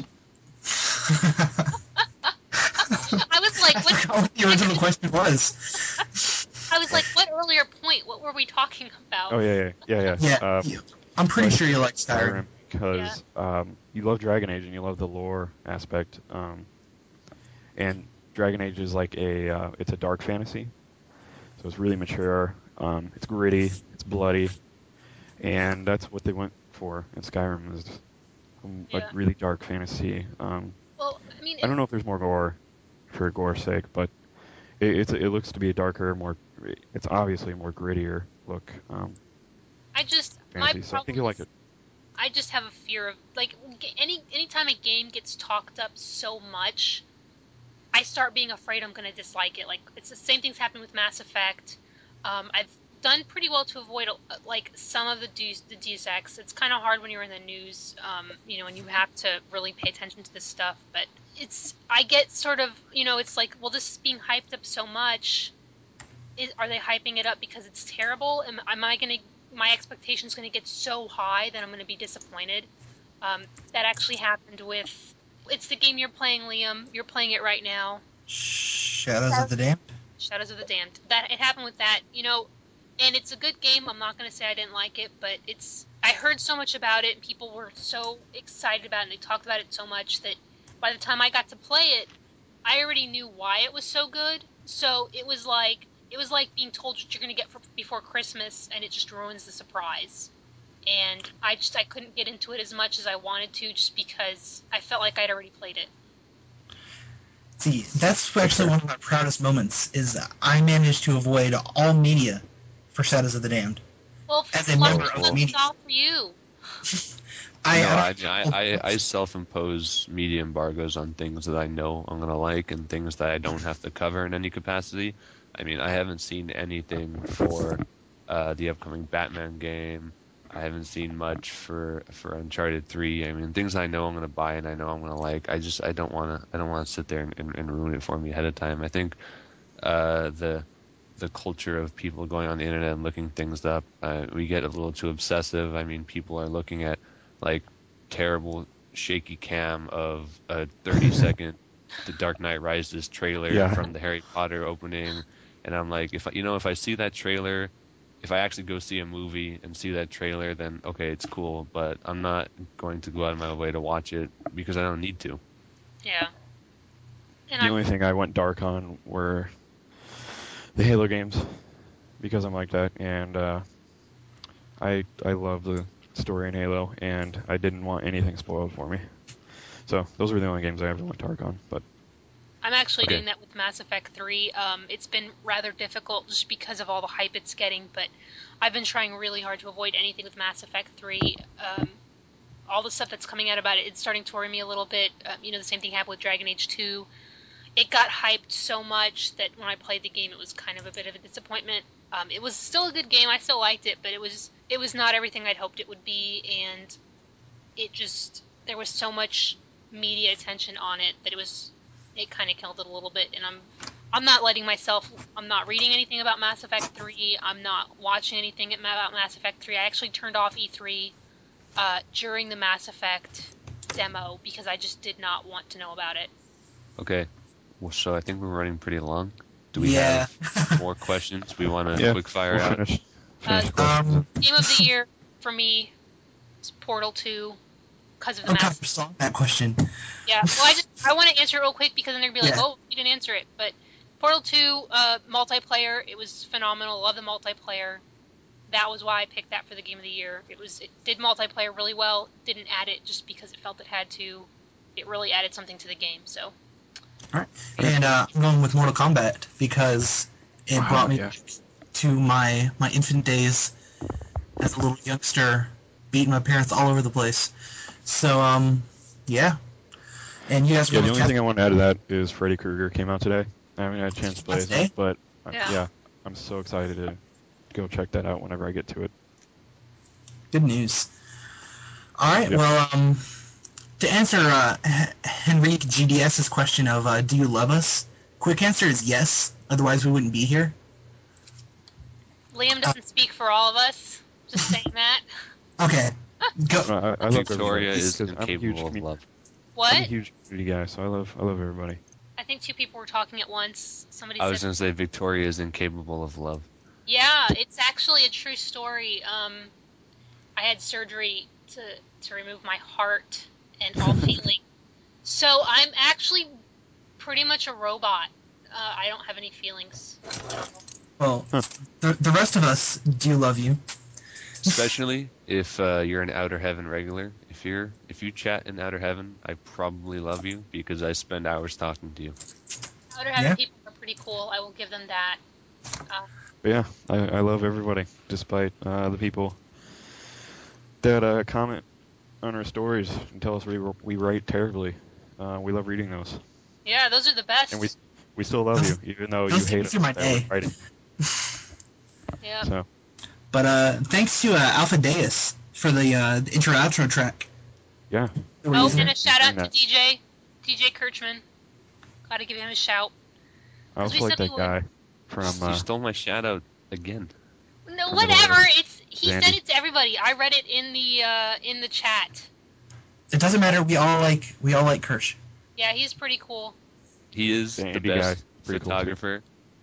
I was like, I forgot what the original question was. what earlier point? What were we talking about? oh yeah. Yeah, I'm pretty sure you like Skyrim. Because you love Dragon Age and you love the lore aspect. And Dragon Age is like it's a dark fantasy, so it's really mature. It's gritty, it's bloody, and that's what they went for in Skyrim is a really dark fantasy. Well, I mean, I don't know if there's more gore for gore's sake, but it looks to be a darker, it's obviously a more grittier look. Fantasy, so I think you like it. I just have a fear of anytime a game gets talked up so much, I start being afraid I'm going to dislike it. Like it's the same thing's happened with Mass Effect. I've done pretty well to avoid some of the Deus Ex. It's kind of hard when you're in the news, and you have to really pay attention to this stuff. But I get sort of, it's like, well, this is being hyped up so much. Are they hyping it up because it's terrible? My expectations going to get so high that I'm going to be disappointed. That actually happened with. It's the game you're playing, Liam. You're playing it right now. Shadows of the Damned? Shadows of the Damned. It happened with that, and it's a good game. I'm not going to say I didn't like it, but I heard so much about it, and people were so excited about it, and they talked about it so much that by the time I got to play it, I already knew why it was so good. So it was like being told what you're going to get before Christmas, and it just ruins the surprise. And I couldn't get into it as much as I wanted to, just because I felt like I'd already played it. See, that's actually one of my proudest moments, is I managed to avoid all media for Shadows of the Damned. Well, as a member of the media. It's all for you. I self-impose media embargoes on things that I know I'm going to like and things that I don't have to cover in any capacity. I mean, I haven't seen anything for the upcoming Batman game. I haven't seen much for Uncharted 3. I mean, things I know I'm going to buy and I know I'm going to like. I don't want to sit there and ruin it for me ahead of time. I think the the culture of people going on the internet and looking things up. We get a little too obsessive. I mean, people are looking at like terrible shaky cam of a 30-second The Dark Knight Rises trailer Yeah. from the Harry Potter opening, and I'm like, if I see that trailer, if I actually go see a movie and see that trailer, then okay, it's cool, but I'm not going to go out of my way to watch it because I don't need to. Yeah. And The only thing I went dark on were the Halo games because I'm like that, and I love the story in Halo, and I didn't want anything spoiled for me. So those were the only games I ever went dark on. But I'm actually Okay. doing that with Mass Effect 3. It's been rather difficult just because of all the hype it's getting, but I've been trying really hard to avoid anything with Mass Effect 3. All the stuff that's coming out about it, it's starting to worry me a little bit. The same thing happened with Dragon Age 2. It got hyped so much that when I played the game, it was kind of a bit of a disappointment. It was still a good game. I still liked it, but it was not everything I'd hoped it would be, and there was so much media attention on it that it kind of killed it a little bit. And I'm not I'm not reading anything about Mass Effect 3. I'm not watching anything about Mass Effect 3. I actually turned off E3 during the Mass Effect demo because I just did not want to know about it. Okay, well, so I think we're running pretty long. Do we Yeah. have more questions we want to yeah, quick fire we'll out? finish questions. Game of the year for me is Portal 2 because of the I'm Mass. kind of saw that question. Yeah, well, I want to answer it real quick because then they're gonna be like, Yeah. "Oh, you didn't answer it." But Portal 2 multiplayer, it was phenomenal. Love the multiplayer. That was why I picked that for the game of the year. It did multiplayer really well. Didn't add it just because it felt it had to. It really added something to the game. So All right. And I'm going with Mortal Kombat because it Wow, brought me yeah. to my infant days as a little youngster, beating my parents all over the place. So, yeah. And you guys Yeah, were the only thing I want to add to that is Freddy Krueger came out today. I haven't had a chance to play Today? it, but Yeah. yeah, I'm so excited to go check that out whenever I get to it. Good news. All right. Yep. Well, to answer Henrique GDS's question of do you love us? Quick answer is yes. Otherwise, we wouldn't be here. Liam doesn't speak for all of us. Just saying that. Okay. Go. I love Victoria everybody, is 'cause I'm a huge incapable of love. I'm a What? huge community guy, so I love everybody. I think two people were talking at once. Somebody I was said, going to say Victoria is incapable of love. "Yeah, it's actually a true story." I had surgery to remove my heart and all feeling. So I'm actually pretty much a robot. I don't have any feelings. Well, Huh. the rest of us do love you. Especially if you're an Outer Heaven regular. If you chat in Outer Heaven, I probably love you because I spend hours talking to you. Outer Heaven Yeah. people are pretty cool. I will give them that. But yeah, I love everybody, despite the people that comment on our stories and tell us we write terribly. We love reading those, Yeah, those are the best. and we still love you, even though you Those hate things us are my that we're day. writing. Yeah. So But thanks to Alpha Deus for the intro outro track. yeah, that we're Oh, using. and a shout out to that. DJ Kirchman. Gotta give him a shout. I also we like said that we would. guy from. You stole my shout out again. No, From whatever. the- He Zandy. sent it to everybody. I read it in the chat. It doesn't matter. We all like Kirsch. Yeah, he's pretty cool. He is The the Andy best guy. Pretty cool, too. photographer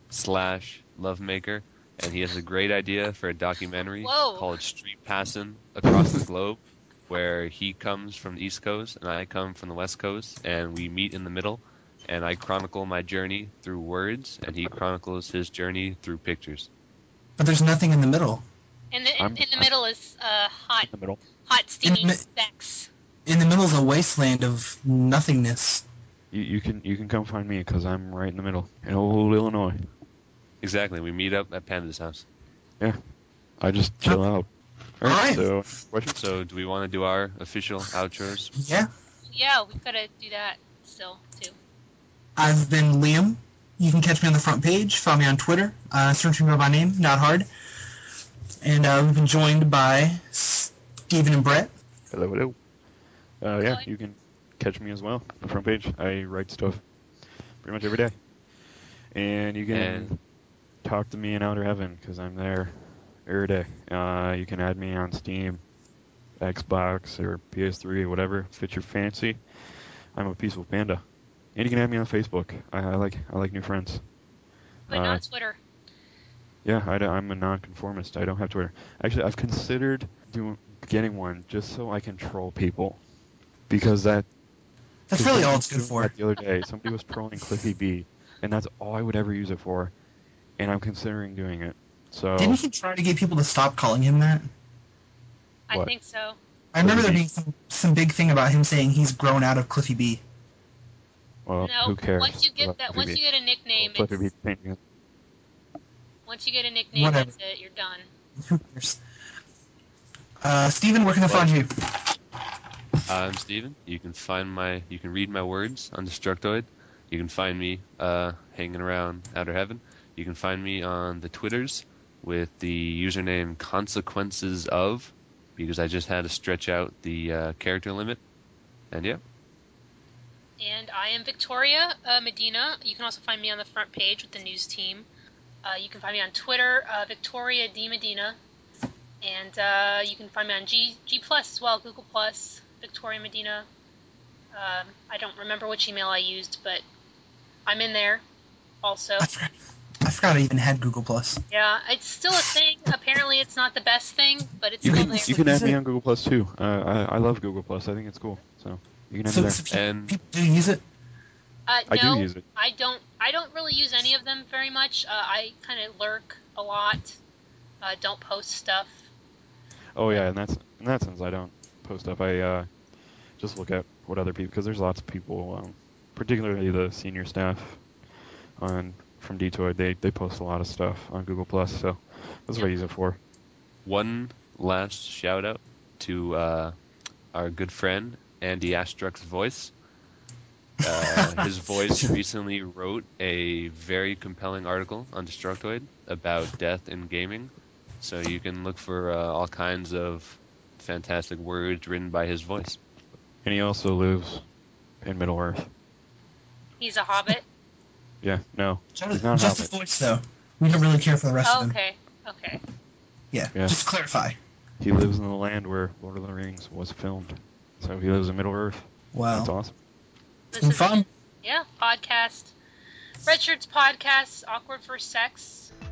/ lovemaker, and he has a great idea for a documentary Whoa. called Street Passin' Across the Globe, where he comes from the East Coast and I come from the West Coast, and we meet in the middle, and I chronicle my journey through words, and he chronicles his journey through pictures. But there's nothing in the middle. And in I'm- the middle is hot, in the middle. steamy mi- sex. In the middle is a wasteland of nothingness. You can come find me because I'm right in the middle in old Illinois. Exactly, we meet up at Panda's house. I just chill out. All Alright. right. So questions? So, do we want to do our official outros? Yeah. Yeah, we've got to do that still too. I've been Liam. You can catch me on the front page. Follow me on Twitter. Search me by my name, not hard. And we've been joined by Steven and Brett. Hello. Yeah, Hi. you can catch me as well. The front page. I write stuff pretty much every day. And you can And- talk talk to me in Outer Heaven because I'm there every day. You can add me on Steam, Xbox, or PS3, whatever fits your fancy. I'm a peaceful panda. And you can add me on Facebook. I like new friends. But not Twitter. Yeah, I'm a nonconformist. I don't have Twitter. Actually, I've considered getting one just so I can troll people, because That's really all it's good doing for. that the other day, somebody was trolling Cliffy B, and that's all I would ever use it for, and I'm considering doing it. So Didn't he try to get people to stop calling him that? I What? think so. I remember there Cliffy being some big thing about him saying he's grown out of Cliffy B. Well, No, who cares? once you get about that, Cliffy once B? you get a nickname, Well, Cliffy it's, B painting. once you get a nickname, Whatever. that's it. You're done. Who cares? Steven, where can they find you? I'm Steven. You can read my words on Destructoid. You can find me hanging around Outer Heaven. You can find me on the Twitters with the username Consequences of, because I just had to stretch out the character limit. And yeah. And I am Victoria Medina. You can also find me on the front page with the news team. You can find me on Twitter, Victoria D Medina, and you can find me on G Plus as well, Google Plus, Victoria Medina. I don't remember which email I used, but I'm in there also. I forgot I even had Google Plus. Yeah, it's still a thing. Apparently, it's not the best thing, but it's You still can there. you can Is add me it- on Google Plus too. I love Google Plus. I think it's cool. So you can add me So, there. so people, And people do use it? I do No, use it. I don't. I don't really use any of them very much. I kind of lurk a lot. Don't post stuff. Oh yeah, in that sense, I don't post up. I just look at what other people, because there's lots of people, particularly the senior staff from Detoid. They post a lot of stuff on Google Plus, so that's what I use it for. one last shout out to our good friend Andy Astruck's voice. His voice recently wrote a very compelling article on Destructoid about death in gaming. So you can look for all kinds of fantastic words written by his voice. And he also lives in Middle Earth. He's a hobbit. Yeah, no, Just, he's not a just his hobbit. voice, though. We don't really care for the rest Oh, of him. okay. Okay. Yeah, Yeah. just to clarify. He lives in the land where Lord of the Rings was filmed. So he lives in Middle Earth. Wow. That's awesome. It's been fun. Yeah, podcast. Red Shirts podcast, Awkward for Sex.